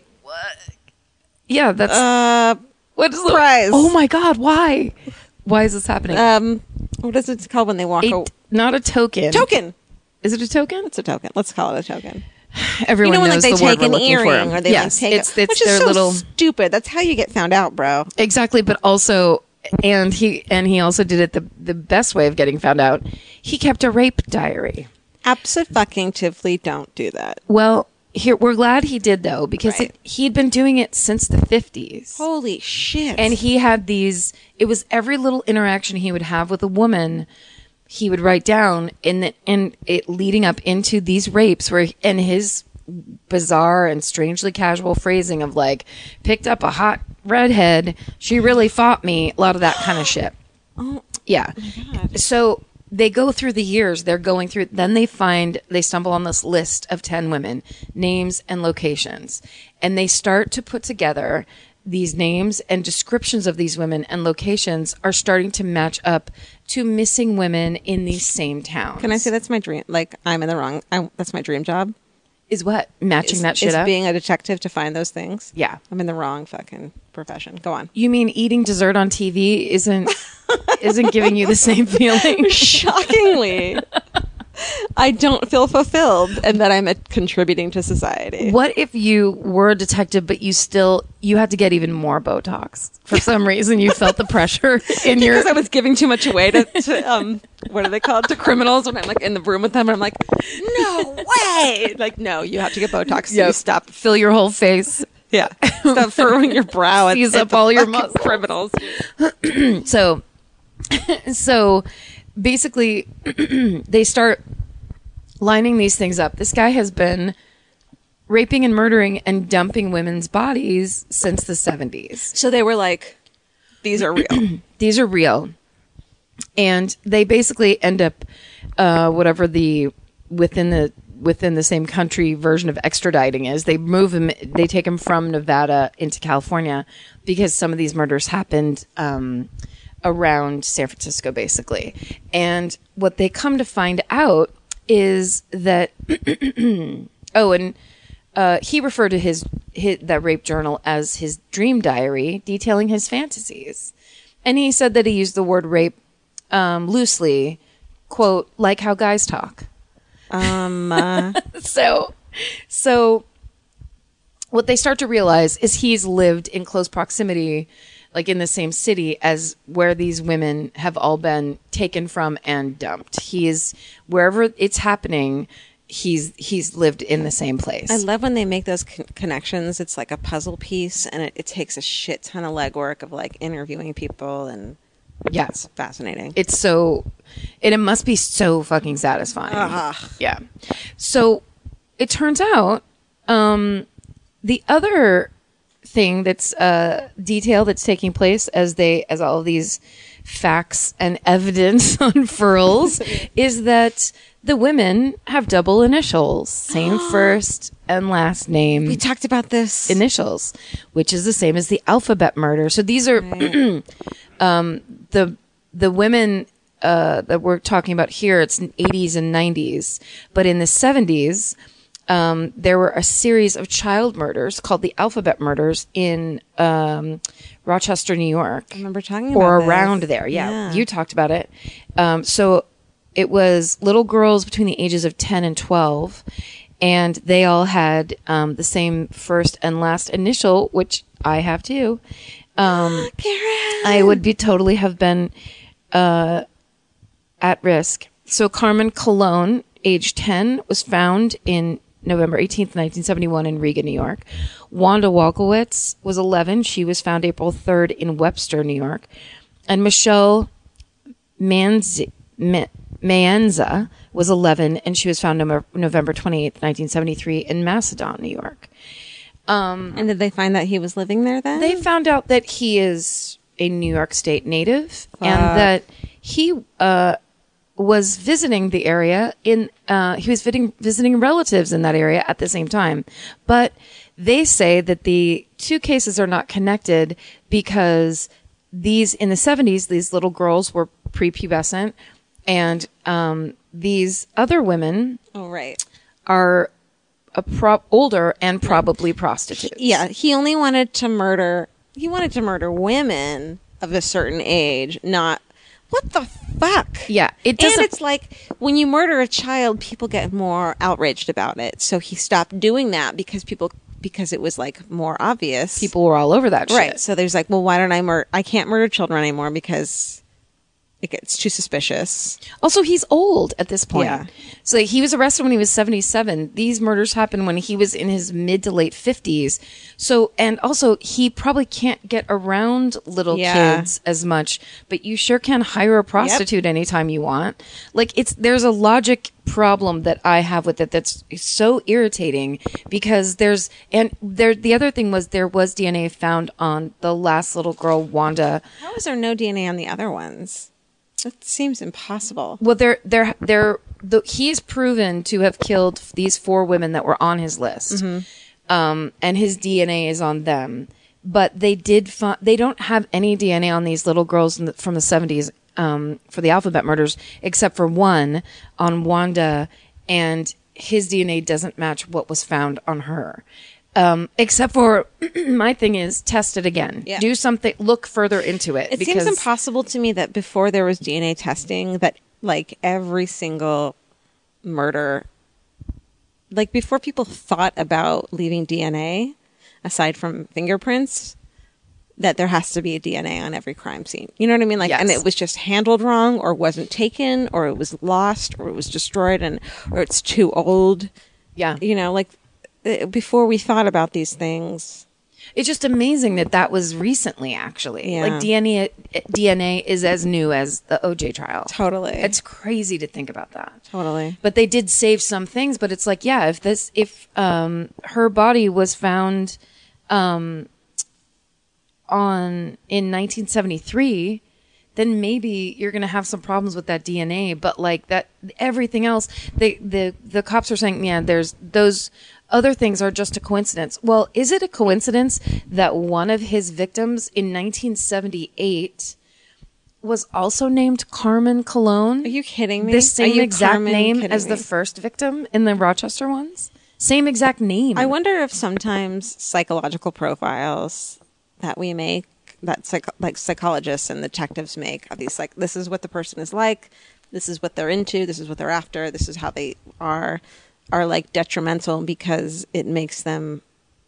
yeah, that's what is the prize? Oh my god, why is this happening? What is it called when they walk? Not a token. Token. Is it a token? It's a token. Let's call it a token. Everyone when knows they the take word an we're looking earring for. or they yes, take it's which their is so little stupid. That's how you get found out, bro. Exactly, but also, and he also did it the best way of getting found out. He kept a rape diary. Absolutely, don't do that. Well, we're glad he did though, because he'd been doing it since the 50s. Holy shit! And he had these. It was every little interaction he would have with a woman, he would write down, and it leading up into these rapes, and his bizarre and strangely casual phrasing of picked up a hot redhead, she really fought me, a lot of that kind of shit. Oh yeah. My God. So they go through the years, they're going through, then they stumble on this list of 10 women, names and locations, and they start to put together these names and descriptions of these women, and locations are starting to match up to missing women in these same towns. Can I say that's my dream? I'm in the wrong. That's my dream job. Is what? Matching that shit is up? Being a detective to find those things. Yeah. I'm in the wrong fucking profession. Go on. You mean eating dessert on TV isn't giving you the same feeling? Shockingly. I don't feel fulfilled and that I'm contributing to society. What if you were a detective, but you had to get even more Botox? For some reason, you felt the pressure in your... Because I was giving too much away to what are they called? To criminals when I'm in the room with them and I'm like, no way! No, you have to get Botox. So you stop. Fill your whole face. Yeah. Stop furrowing your brow. Seize up all your muscles. Criminals. So basically, they start lining these things up. This guy has been raping and murdering and dumping women's bodies since the 70s. So they were like, these are real. These are real. And they basically end up whatever the within the same country version of extraditing is. They move him, they take him from Nevada into California because some of these murders happened around San Francisco, basically. And what they come to find out is that he referred to his that rape journal as his dream diary, detailing his fantasies. And he said that he used the word rape loosely, quote, like how guys talk. So what they start to realize is he's lived in close proximity, like in the same city as where these women have all been taken from and dumped. He is wherever it's happening. He's lived in the same place. I love when they make those connections. It's like a puzzle piece, and it takes a shit ton of legwork of interviewing people and Yeah. It's fascinating. It's so, and it must be so fucking satisfying. Yeah. So it turns out, the other thing that's detail that's taking place as all of these facts and evidence unfurls is that the women have double initials, same first and last name. We talked about this. Initials, which is the same as the alphabet murder. So these are the women that we're talking about here. It's 80s and 90s, but in the 70s, there were a series of child murders called the alphabet murders in Rochester, New York. I remember talking about or this. around there. Yeah, you talked about it. So it was little girls between the ages of 10 and 12, and they all had the same first and last initial, which I have too. Karen! I would totally have been at risk. So Carmen Colon, age 10, was found in November 18th, 1971 in Riga, New York. Wanda Walkowitz was 11. She was found April 3rd in Webster, New York. And Michelle Manza was 11, and she was found November 28th, 1973 in Macedon, New York. And did they find that he was living there then? They found out that he is a New York State native and that he was visiting the area he was visiting relatives in that area at the same time. But they say that the two cases are not connected because in the 70s, these little girls were prepubescent, and these other women are older and probably prostitutes. Yeah, he only wanted to murder. He wanted to murder women of a certain age, not. What the fuck? Yeah, it doesn't. And it's like when you murder a child, people get more outraged about it. So he stopped doing that because it was like more obvious. People were all over that shit. Right. So there's like, well, why don't I can't murder children anymore because it gets too suspicious. Also, he's old at this point. Yeah. So he was arrested when he was 77. These murders happened when he was in his mid to late 50s. So, and also he probably can't get around little kids as much, but you sure can hire a prostitute anytime you want. Like there's a logic problem that I have with it that's so irritating because the other thing was there was DNA found on the last little girl, Wanda. How is there no DNA on the other ones? That seems impossible. Well, he is proven to have killed these 4 women that were on his list, and his DNA is on them. But they don't have any DNA on these little girls from the 70s for the alphabet murders, except for one on Wanda, and his DNA doesn't match what was found on her. Except for my thing is test it again. Yeah. Do something, look further into it. It seems impossible to me that before there was DNA testing, that like every single murder, like before people thought about leaving DNA, aside from fingerprints, that there has to be a DNA on every crime scene. You know what I mean? Like, and it was just handled wrong, or wasn't taken, or it was lost, or it was destroyed, or it's too old. Yeah. You know, like, before we thought about these things. It's just amazing that was recently, actually. Yeah. Like DNA is as new as the OJ trial. Totally. It's crazy to think about that. Totally. But they did save some things, but it's like, yeah, if her body was found in 1973, then maybe you're going to have some problems with that DNA, but like that everything else, the cops are saying, yeah, there's those other things are just a coincidence. Well, is it a coincidence that one of his victims in 1978 was also named Carmen Colon? Are you kidding me? The same exact Carmen name kidding as me? the first victim in the Rochester ones? Same exact name. I wonder if sometimes psychological profiles that we make, that like psychologists and detectives make, of these, like, this is what the person is like, this is what they're into, this is what they're after, this is how they are like detrimental because it makes them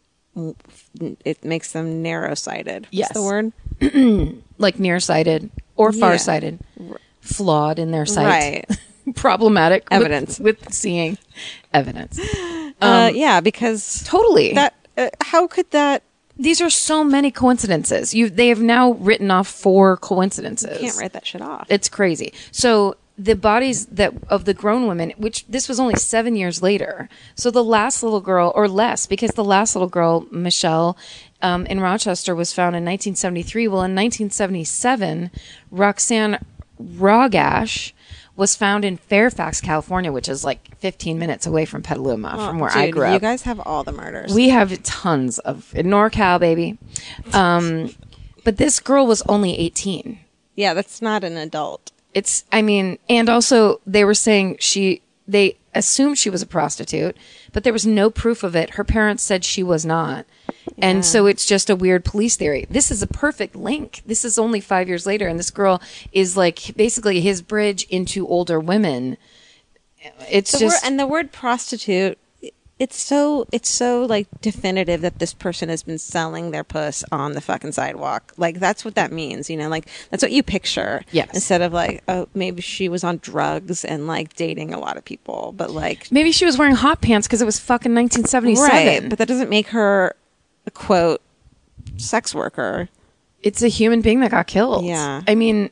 narrow-sighted. Yes. What's the word? Like nearsighted or farsighted. Flawed in their sight. Right. Problematic. Evidence. With seeing evidence. Yeah, because Totally. that how could that these are so many coincidences. They have now written off 4 coincidences. You can't write that shit off. It's crazy. So the bodies of the grown women, which this was only 7 years later. So the last little girl, or less, because the last little girl, Michelle, in Rochester, was found in 1973. Well, in 1977, Roxanne Rogash was found in Fairfax, California, which is like 15 minutes away from Petaluma, from where I grew up. You guys have all the murders. We have tons of in NorCal, baby. But this girl was only 18. Yeah, that's not an adult. And also they were saying they assumed she was a prostitute, but there was no proof of it. Her parents said she was not. Yeah. And so it's just a weird police theory. This is a perfect link. This is only 5 years later, and this girl is like basically his bridge into older women. And the word prostitute, it's so like definitive that this person has been selling their puss on the fucking sidewalk. Like that's what that means, like that's what you picture. Yes. Instead of like, oh, maybe she was on drugs and like dating a lot of people, but like maybe she was wearing hot pants because it was fucking 1977. Right, but that doesn't make her a quote sex worker. It's a human being that got killed. Yeah.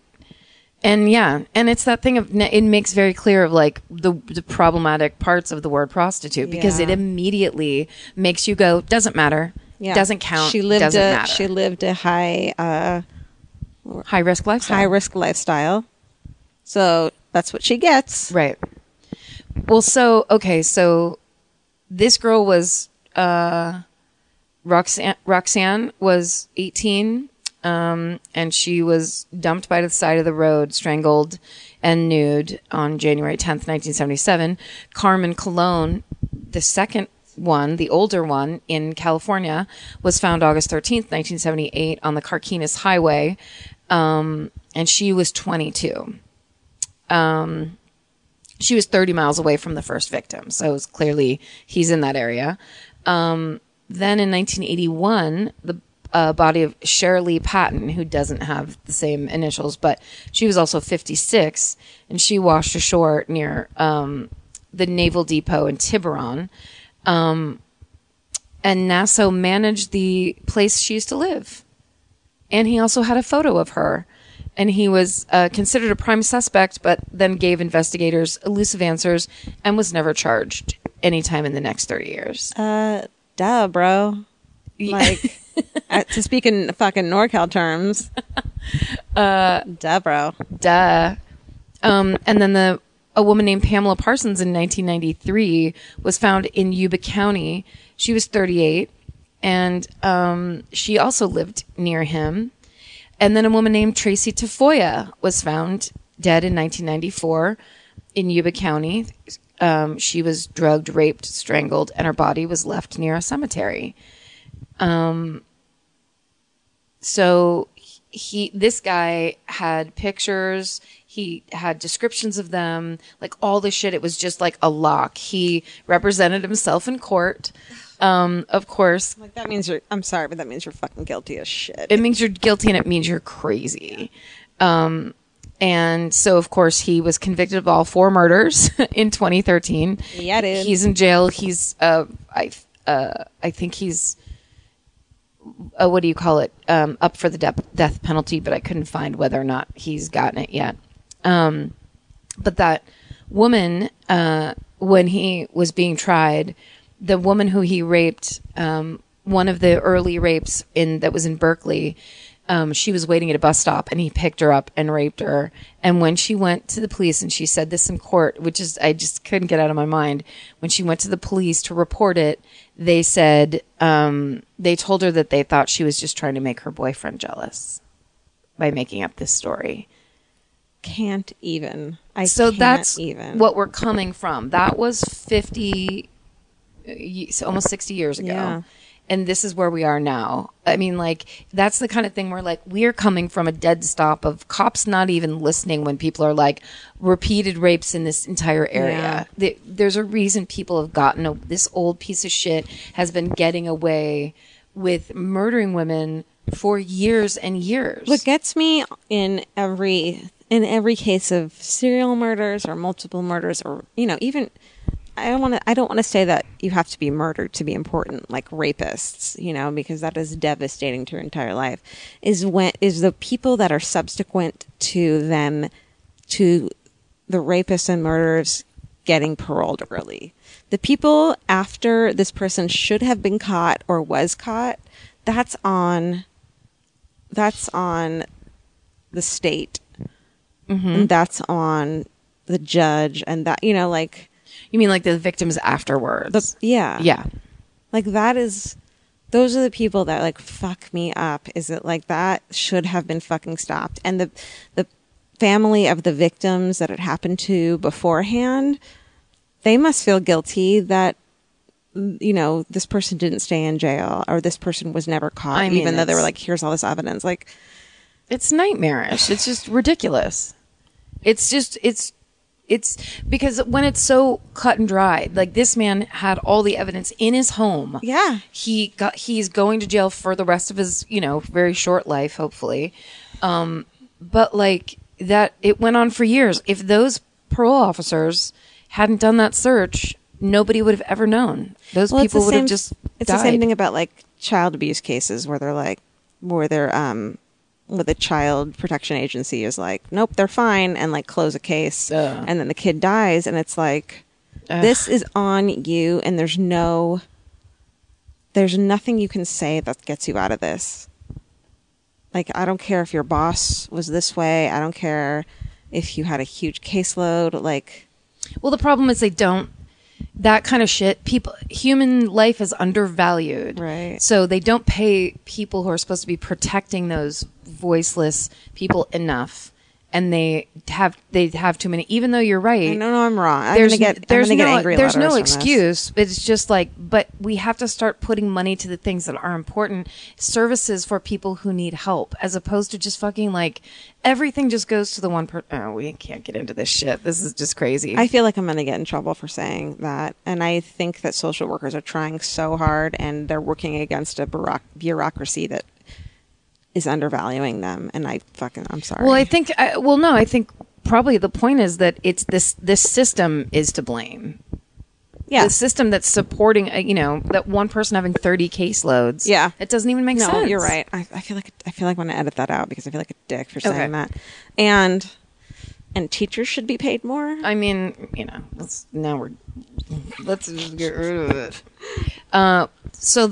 And it's that thing of it makes very clear of like the problematic parts of the word prostitute because it immediately makes you go, doesn't matter, doesn't count, doesn't matter. She lived a high risk lifestyle. So that's what she gets. Right. Well, so this girl was Roxanne was 18. And she was dumped by the side of the road, strangled and nude on January 10th, 1977. Carmen Colon, the second one, the older one in California, was found August 13th, 1978 on the Carquinez Highway. And she was 22. She was 30 miles away from the first victim. So it was clearly he's in that area. Then in 1981, the body of Shirley Patton, who doesn't have the same initials, but she was also 56, and she washed ashore near the Naval Depot in Tiburon. And Nasso managed the place she used to live. And he also had a photo of her. And he was considered a prime suspect, but then gave investigators elusive answers and was never charged anytime in the next 30 years. Duh, bro. Like... to speak in fucking NorCal terms, duh, bro. Duh. And then a woman named Pamela Parsons in 1993 was found in Yuba County. She was 38, and she also lived near him. And then a woman named Tracy Tafoya was found dead in 1994 in Yuba County. She was drugged, raped, strangled, and her body was left near a cemetery. So this guy had pictures, he had descriptions of them, like all this shit. It was just like a lock. He represented himself in court. Of course. Like that means I'm sorry, but that means you're fucking guilty as shit. It means you're guilty and it means you're crazy. And so of course he was convicted of all 4 murders in 2013. Yeah, dude. He's in jail. He's, I think he's, what do you call it? Up for the death penalty, but I couldn't find whether or not he's gotten it yet. But that woman, when he was being tried, the woman who he raped, one of the early rapes that was in Berkeley, she was waiting at a bus stop and he picked her up and raped her. And when she went to the police, and she said this in court, which is, I just couldn't get out of my mind. When she went to the police to report it, they said, they told her that they thought she was just trying to make her boyfriend jealous by making up this story. Can't even. That's what we're coming from. That was almost 60 years ago. Yeah. And this is where we are now. I mean, like, that's the kind of thing where, like, we're coming from a dead stop of cops not even listening when people are like, repeated rapes in this entire area. Yeah. There's a reason people have gotten this old piece of shit has been getting away with murdering women for years and years. What gets me in every case of serial murders or multiple murders, or, even I don't want to say that you have to be murdered to be important, like rapists, you know, because that is devastating to your entire life. Is the people that are subsequent to them, to the rapists and murderers getting paroled early. The people after this person should have been caught or was caught, that's on the state. And that's on the judge, and that, you know, like, You mean like the victims afterwards? yeah. Like those are the people that like fuck me up. Is it like that should have been fucking stopped? And the family of the victims that it happened to beforehand, they must feel guilty that, you know, this person didn't stay in jail, or this person was never caught, I mean, even though they were like, here's all this evidence. Like, it's nightmarish. It's just ridiculous. It's because when it's so cut and dried, like this man had all the evidence in his home. yeah. He's going to jail for the rest of his, you know, very short life, hopefully. But like that, it went on for years. If those parole officers hadn't done that search, nobody would have ever known. Those people would have just It's died. the same thing about like child abuse cases where the child protection agency is like, nope, they're fine, and like close a case, and then the kid dies, and it's like, this is on you, and there's nothing you can say that gets you out of this. Like, I don't care if your boss was this way, I don't care if you had a huge caseload, like, Well, the problem is that kind of shit, human life is undervalued. Right. So they don't pay people who are supposed to be protecting those voiceless people enough. And they have too many, even though you're right. no, I'm wrong. I'm gonna get angry There's letters no from excuse. It's just like, but we have to start putting money to the things that are important, services for people who need help, as opposed to just fucking like everything just goes to the one person. Oh, we can't get into this shit. This is just crazy. I feel like I'm going to get in trouble for saying that. And I think that social workers are trying so hard, and they're working against a bureaucracy that is undervaluing them. And I'm sorry. Well, I think probably the point is that it's this system is to blame. yeah. The system that's supporting, that one person having 30 caseloads. Yeah. It doesn't even make sense. No, you're right. I feel like I'm going to edit that out because I feel like a dick for saying Okay. that. And teachers should be paid more. I mean, let's just get rid of it. So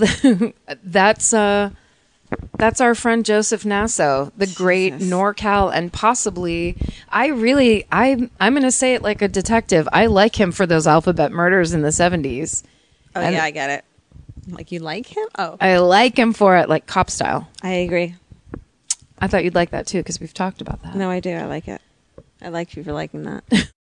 that's our friend Joseph Nasso, the great Jesus. NorCal, and possibly, I'm going to say it like a detective. I like him for those alphabet murders in the 70s. Oh, And yeah, I get it. Like, you like him? Oh, I like him for it, like cop style. I agree. I thought you'd like that too, because we've talked about that. No, I do. I like it. I like you for liking that.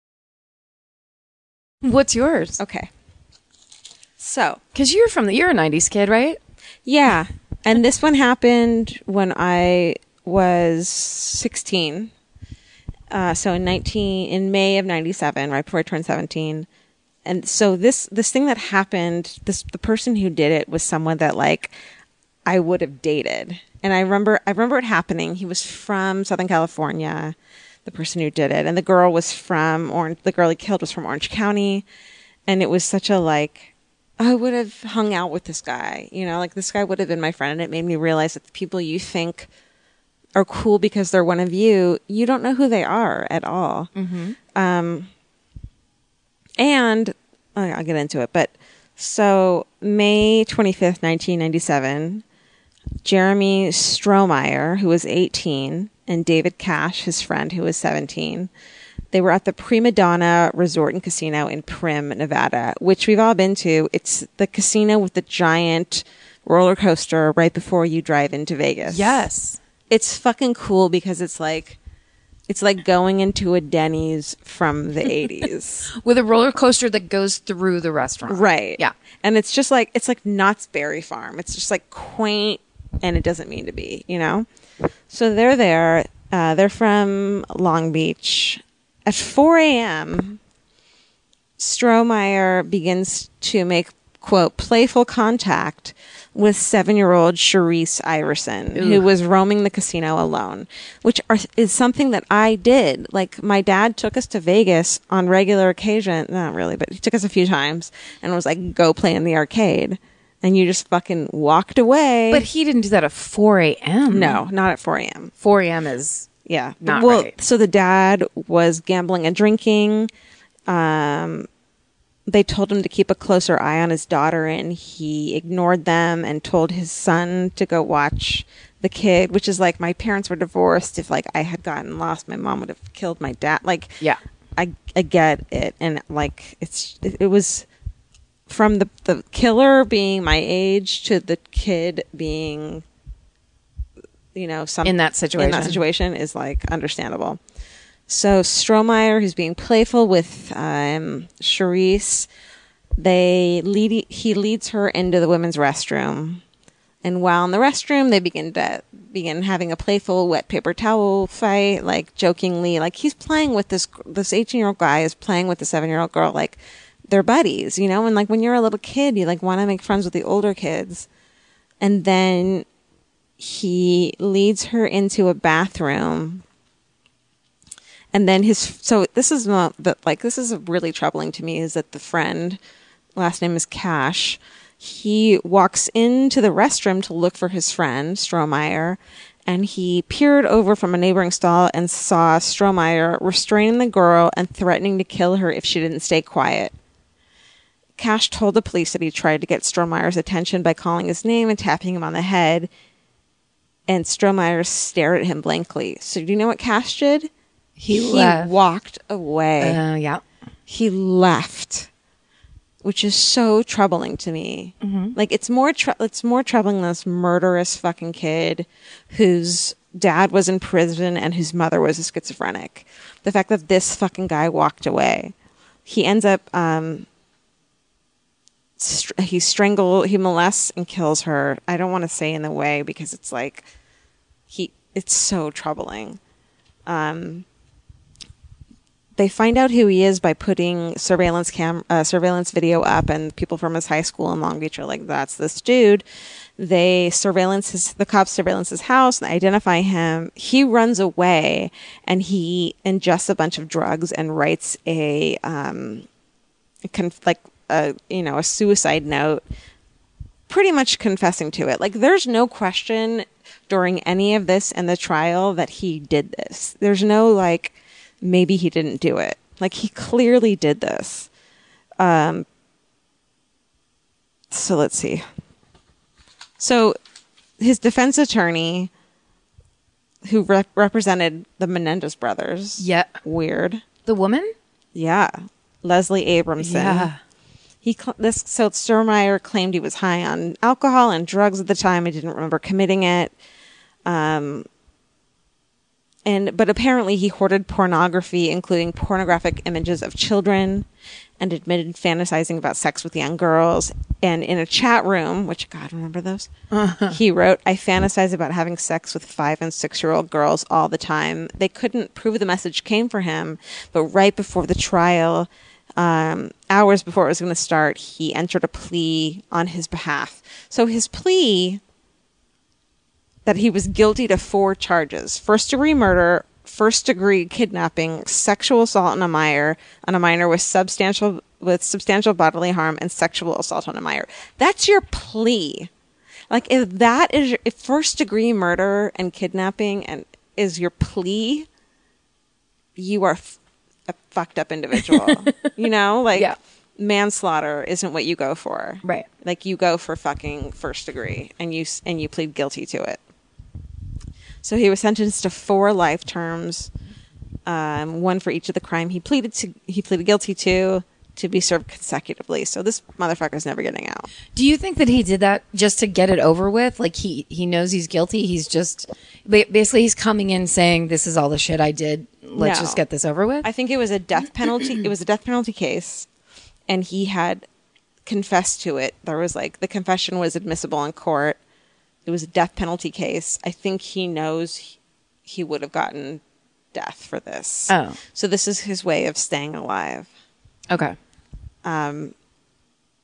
What's yours? Okay. So, Because you're a 90s kid, right? yeah. And this one happened when I was 16. So in May of 97, right before I turned 17. And so this thing that happened, the person who did it was someone that like I would have dated. And I remember it happening. He was from Southern California, the person who did it. And the girl the girl he killed was from Orange County. And it was such a like, I would have hung out with this guy, like this guy would have been my friend. And it made me realize that the people you think are cool because they're one of you don't know who they are at all. Mm-hmm. And I'll get into it. But so May 25th, 1997, Jeremy Strohmeyer, who was 18, and David Cash, his friend, who was 17, they were at the Prima Donna Resort and Casino in Primm, Nevada, which we've all been to. It's the casino with the giant roller coaster right before you drive into Vegas. Yes. It's fucking cool because it's like going into a Denny's from the 80s. With a roller coaster that goes through the restaurant. Right. Yeah. And it's just like, it's like Knott's Berry Farm. It's just like quaint, and it doesn't mean to be, So they're there. They're from Long Beach. At 4 a.m., Strohmeyer begins to make quote, playful contact with 7-year-old Sharice Iverson, who was roaming the casino alone, which is something that I did. Like, my dad took us to Vegas on regular occasion. Not really, but he took us a few times and was like, go play in the arcade. And you just fucking walked away. But he didn't do that at 4 a.m. No, not at 4 a.m. 4 a.m. is Yeah. not well, right. So the dad was gambling and drinking. They told him to keep a closer eye on his daughter, and he ignored them and told his son to go watch the kid, which is like, my parents were divorced. If like I had gotten lost, my mom would have killed my dad. Like, Yeah. I get it. And like, it was from the killer being my age to the kid being, you know, In that situation. is like understandable. So Strohmeyer, who's being playful with Sharice, he leads her into the women's restroom, and while in the restroom, they begin having a playful wet paper towel fight, like jokingly, like he's playing with this 18-year-old guy is playing with the 7-year-old girl, like they're buddies, you know. And like when you're a little kid, you like want to make friends with the older kids, and then he leads her into a bathroom. And then this is really troubling to me, is that the friend, last name is Cash, he walks into the restroom to look for his friend, Strohmeyer, and he peered over from a neighboring stall and saw Strohmeyer restraining the girl and threatening to kill her if she didn't stay quiet. Cash told the police that he tried to get Strohmeyer's attention by calling his name and tapping him on the head, and Strohmeyer stared at him blankly. So do you know what Cash did? He left. Walked away. Yeah. He left, which is so troubling to me. Mm-hmm. Like, it's more troubling than this murderous fucking kid whose dad was in prison and whose mother was a schizophrenic. The fact that this fucking guy walked away. He ends up he molests and kills her. I don't want to say in the way, because it's like it's so troubling. They find out who he is by putting surveillance video up, and people from his high school in Long Beach are like, that's this dude. The cops surveillance his house and identify him. He runs away, and he ingests a bunch of drugs and writes a suicide note, pretty much confessing to it. Like, there's no question during any of this in the trial that he did this. There's no like, maybe he didn't do it. Like, he clearly did this. So let's see. So his defense attorney, who represented the Menendez brothers. Yeah. Weird. The woman? Yeah. Leslie Abramson. Yeah. So Strohmeyer claimed he was high on alcohol and drugs at the time. I didn't remember committing it. But apparently he hoarded pornography, including pornographic images of children, and admitted fantasizing about sex with young girls. And in a chat room, which, God, remember those? He wrote, I fantasize about having sex with 5 and 6-year-old girls all the time. They couldn't prove the message came from him, but right before the trial, hours before it was going to start, he entered a plea on his behalf. So his plea, that he was guilty to 4 charges: first-degree murder, first-degree kidnapping, sexual assault on a minor with substantial bodily harm, and sexual assault on a minor. That's your plea. Like, if first-degree murder and kidnapping is your plea, you are a fucked up individual. You know, like, yeah. Manslaughter isn't what you go for. Right. Like, you go for fucking first degree, and you plead guilty to it. So he was sentenced to 4 life terms, one for each of the crime he pleaded guilty to be served consecutively. So this motherfucker's never getting out. Do you think that he did that just to get it over with? Like, he knows he's guilty. He's just basically he's coming in saying, this is all the shit I did. Let's just get this over with. I think it was a death penalty. It was a death penalty case, and he had confessed to it. There was the confession was admissible in court. It was a death penalty case. I think he knows he would have gotten death for this. Oh. So this is his way of staying alive. Okay.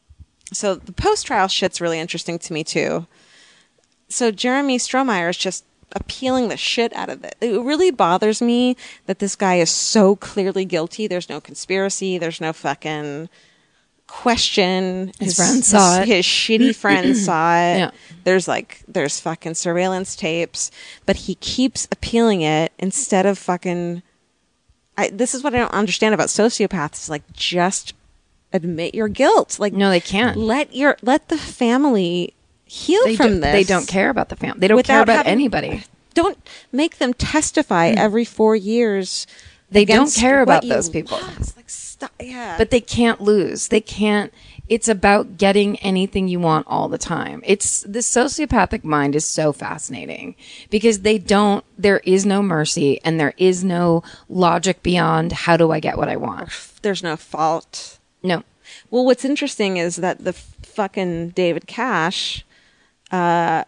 So the post-trial shit's really interesting to me too. So Jeremy Strohmeyer is just appealing the shit out of it. It really bothers me that this guy is so clearly guilty. There's no conspiracy. There's no fucking question. His friends saw it. His shitty friends saw it. Yeah. There's fucking surveillance tapes, but he keeps appealing it instead of fucking. This is what I don't understand about sociopaths. Like, just admit your guilt. Like, No, they can't. let the family heal from this. They don't care about the family. They don't care about anybody. Don't make them testify every 4 years. They don't against care what about you those people. lost. Like, stop. Yeah. But they can't lose. They can't. It's about getting anything you want all the time. It's the sociopathic mind is so fascinating because there is no mercy and there is no logic beyond how do I get what I want? There's no fault. No. Well, what's interesting is that the fucking David Cash, so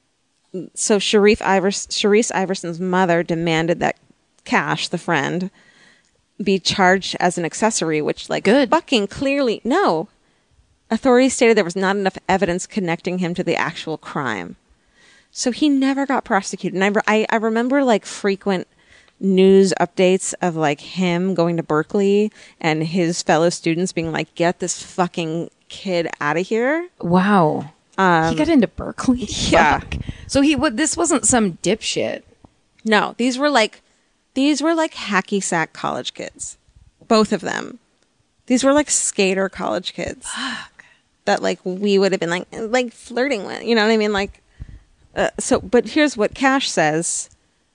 Sharice Iverson's mother demanded that Cash, the friend, be charged as an accessory, which, like, Good. fucking clearly, no. Authorities stated there was not enough evidence connecting him to the actual crime. So he never got prosecuted. And I remember, like, frequent news updates of, like, him going to Berkeley and his fellow students being like, get this fucking kid out of here. Wow. He got into Berkeley. Yeah. Fuck. So this wasn't some dipshit. No, these were like hacky sack college kids. Both of them. These were like skater college kids. Fuck. That, like, we would have been like flirting with, you know what I mean? Like, but here's what Cash says,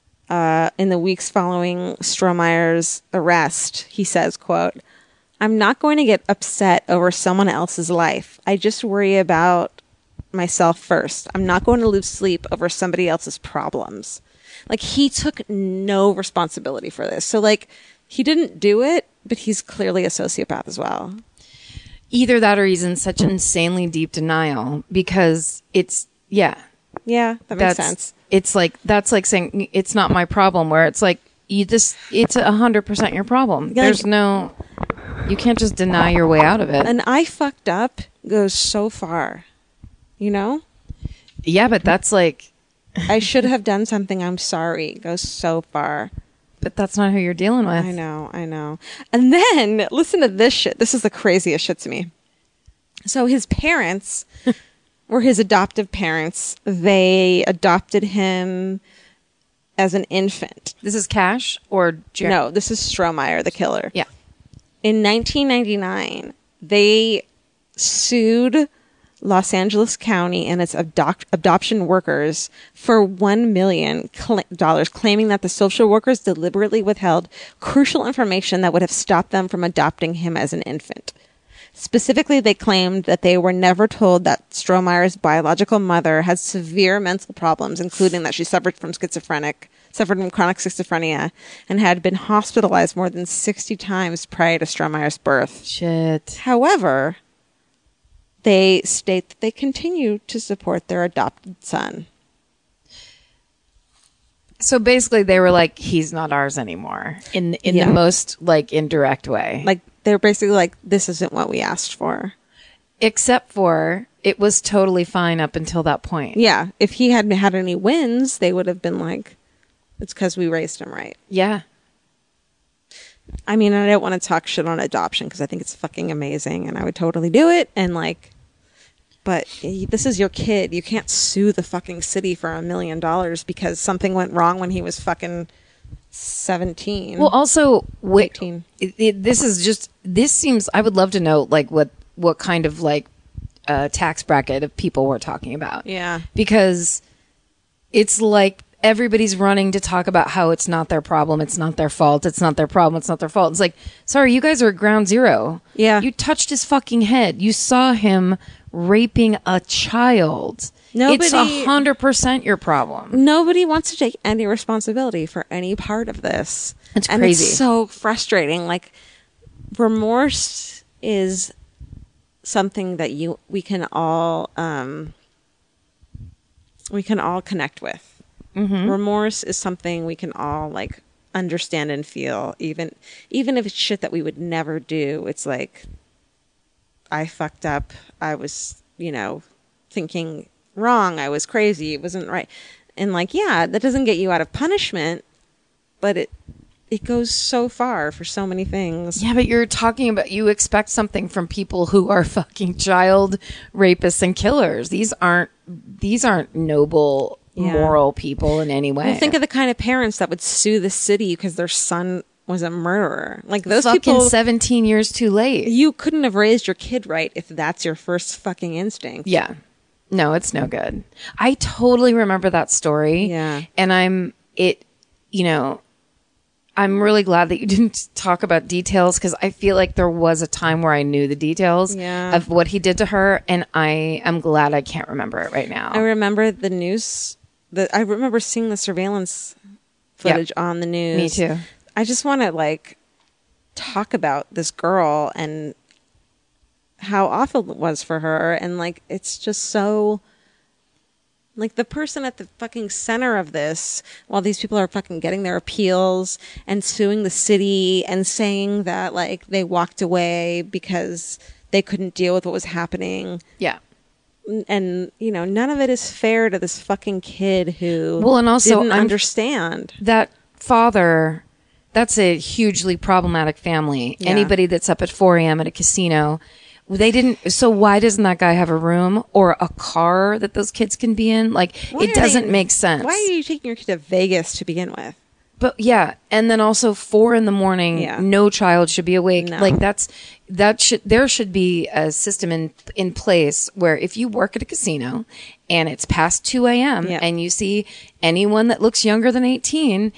in the weeks following Strohmeyer's arrest. He says, quote, "I'm not going to get upset over someone else's life. I just worry about myself first. I'm not going to lose sleep over somebody else's problems." Like, he took no responsibility for this. So, like, he didn't do it, but he's clearly a sociopath as well. Either that or he's in such insanely deep denial because Yeah, that makes sense. It's like, that's like saying it's not my problem, where it's like, it's 100% your problem. Yeah, There's no, you can't just deny your way out of it. And I fucked up goes so far, you know? Yeah, but that's like, I should have done something. I'm sorry. Goes so far. but that's not who you're dealing with. I know. And then listen to this shit. This is the craziest shit to me. So his parents were his adoptive parents. They adopted him as an infant. This is Cash or No, this is Strohmeyer, the killer. Yeah. In 1999, they sued Los Angeles County and its adoption workers for $1 million, claiming that the social workers deliberately withheld crucial information that would have stopped them from adopting him as an infant. Specifically, they claimed that they were never told that Strohmeyer's biological mother had severe mental problems, including that she suffered from chronic schizophrenia, and had been hospitalized more than 60 times prior to Strohmeyer's birth. Shit. However, they state that they continue to support their adopted son. So basically they were like, he's not ours anymore in the most like indirect way. Like, they're basically like, this isn't what we asked for. Except for it was totally fine up until that point. Yeah. If he hadn't had any wins, they would have been like, it's because we raised him right. Yeah. I mean, I don't want to talk shit on adoption because I think it's fucking amazing and I would totally do it. And like, but this is your kid. You can't sue the fucking city for $1 million because something went wrong when he was fucking 17. Well, also, 18. This seems, I would love to know like what kind of like tax bracket of people we're talking about. Yeah. Because it's like, everybody's running to talk about how it's not their problem, it's not their fault, it's not their problem, it's not their fault. It's like, sorry, you guys are at ground zero. Yeah. You touched his fucking head. You saw him raping a child. Nobody- It's 100% your problem. Nobody wants to take any responsibility for any part of this. It's and crazy. It's so frustrating. Like, remorse is something that we can all connect with. Mm-hmm. Remorse is something we can all like understand and feel, even if it's shit that we would never do. It's like, I fucked up. I was, thinking wrong. I was crazy. It wasn't right. And like, yeah, that doesn't get you out of punishment, but it goes so far for so many things. Yeah, but you're talking about, you expect something from people who are fucking child rapists and killers. These aren't noble, moral people in any way. Well, think of the kind of parents that would sue the city because their son was a murderer. Like those fucking people, 17 years too late. You couldn't have raised your kid right if that's your first fucking instinct. Yeah. No, it's no good. I totally remember that story. Yeah. And I'm really glad that you didn't talk about details, because I feel like there was a time where I knew the details of what he did to her, and I am glad I can't remember it right now. I remember the news. I remember seeing the surveillance footage on the news. Me too. I just want to talk about this girl and how awful it was for her, and it's just so. The person at the fucking center of this, while these people are fucking getting their appeals and suing the city and saying that they walked away because they couldn't deal with what was happening. Yeah. And, none of it is fair to this fucking kid who and also didn't understand. That father, that's a hugely problematic family. Yeah. Anybody that's up at 4 a.m. at a casino, they didn't. So why doesn't that guy have a room or a car that those kids can be in? It doesn't make sense. Why are you taking your kid to Vegas to begin with? But yeah, and then also 4 a.m, no child should be awake. No. There should be a system in place where if you work at a casino and it's past 2 a.m. and you see anyone that looks younger than 18,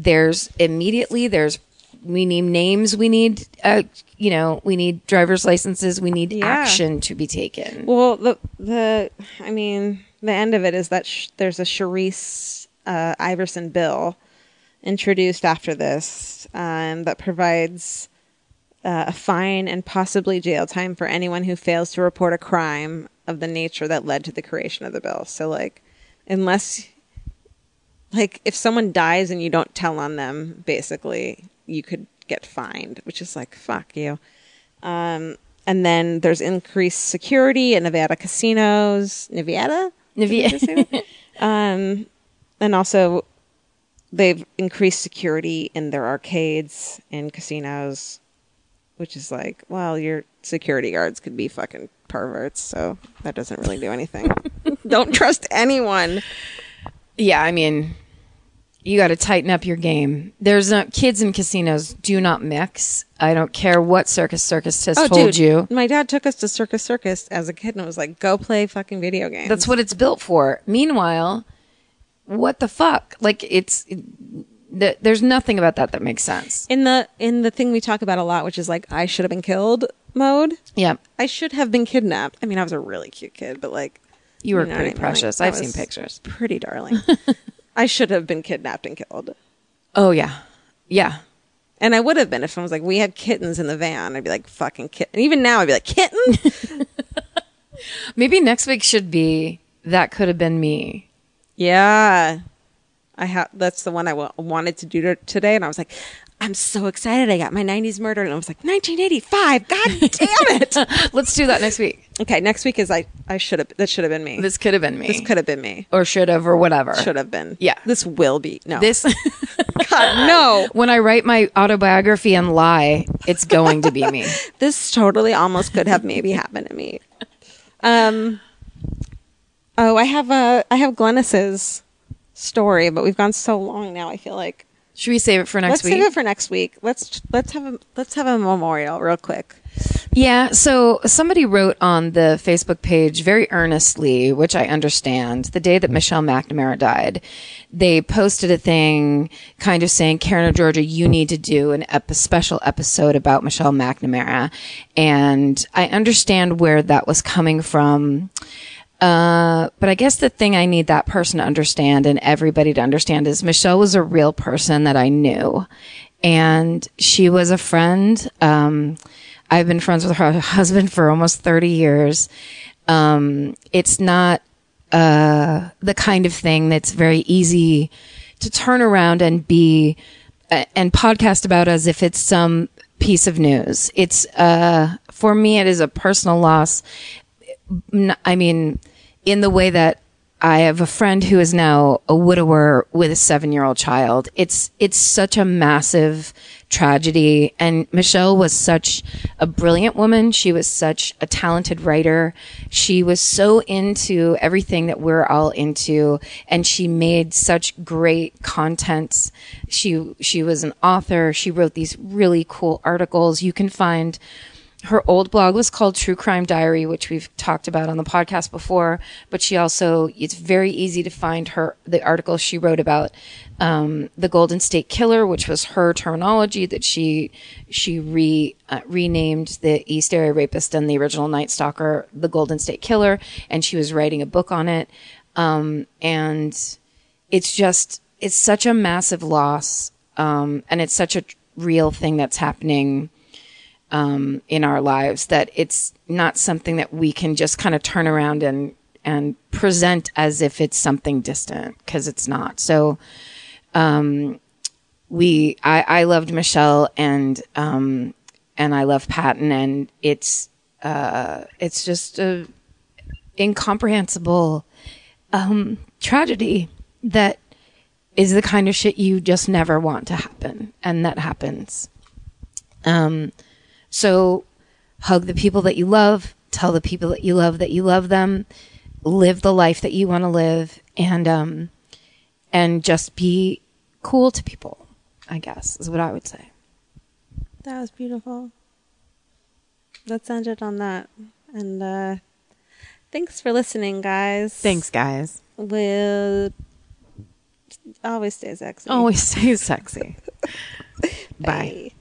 we need names, we need we need driver's licenses, we need action to be taken. Well, the end of it is that there's a Sharice Iverson bill introduced after this that provides a fine and possibly jail time for anyone who fails to report a crime of the nature that led to the creation of the bill. So unless if someone dies and you don't tell on them, basically you could get fined, which is fuck you. And then there's increased security in Nevada casinos. Nevada. And also they've increased security in their arcades in casinos, which is your security guards could be fucking perverts, so that doesn't really do anything. Don't trust anyone. Yeah, you got to tighten up your game. There's kids in casinos do not mix. I don't care what Circus has told you. My dad took us to Circus as a kid and was like, go play fucking video games. That's what it's built for. Meanwhile, what the fuck? There's nothing about that makes sense. In the thing we talk about a lot, which is I should have been killed mode. Yeah. I should have been kidnapped. I was a really cute kid, but you were pretty precious. I've seen pictures. Pretty darling. I should have been kidnapped and killed. Oh, yeah. Yeah. And I would have been if someone was like, we had kittens in the van. I'd be like, fucking kitten. And even now, I'd be like, kitten? Maybe next week should be, that could have been me. Yeah. That's the one I wanted to do today. And I was like, I'm so excited. I got my 90s murder. And I was like, 1985. God damn it. Let's do that next week. Okay. Next week is that should have been me. This could have been me. This could have been me. Or should have, or whatever. Should have been. Yeah. This will be. No. This. God, no. When I write my autobiography and lie, it's going to be me. This totally almost could have maybe happened to me. I have Glennis's story, but we've gone so long now. I feel like. Should we save it for next week? Let's save it for next week. Let's have a memorial real quick. Yeah. So somebody wrote on the Facebook page very earnestly, which I understand, the day that Michelle McNamara died, they posted a thing kind of saying, Karen of Georgia, you need to do a special episode about Michelle McNamara. And I understand where that was coming from. But I guess the thing I need that person to understand and everybody to understand is Michelle was a real person that I knew, and she was a friend. I've been friends with her husband for almost 30 years. It's not, the kind of thing that's very easy to turn around and be, and podcast about as if it's some piece of news. It's for me, it is a personal loss. I mean, in the way that I have a friend who is now a widower with a 7-year-old child. It's such a massive tragedy. And Michelle was such a brilliant woman. She was such a talented writer. She was so into everything that we're all into. And she made such great content. She was an author. She wrote these really cool articles. You can find her old blog was called True Crime Diary, which we've talked about on the podcast before. But she also, it's very easy to find the article she wrote about the Golden State Killer, which was her terminology that she renamed the East Area Rapist and the original Night Stalker, the Golden State Killer. And she was writing a book on it. And it's such a massive loss. And it's such a real thing that's happening in our lives, that it's not something that we can just kind of turn around and present as if it's something distant, because it's not. So, I loved Michelle and I love Patton, and it's just a incomprehensible, tragedy that is the kind of shit you just never want to happen. And that happens. So hug the people that you love, tell the people that you love them, live the life that you want to live, and just be cool to people, I guess, is what I would say. That was beautiful. Let's end it on that. And thanks for listening, guys. Thanks, guys. We'll always stay sexy. Always stay sexy. Bye. Bye.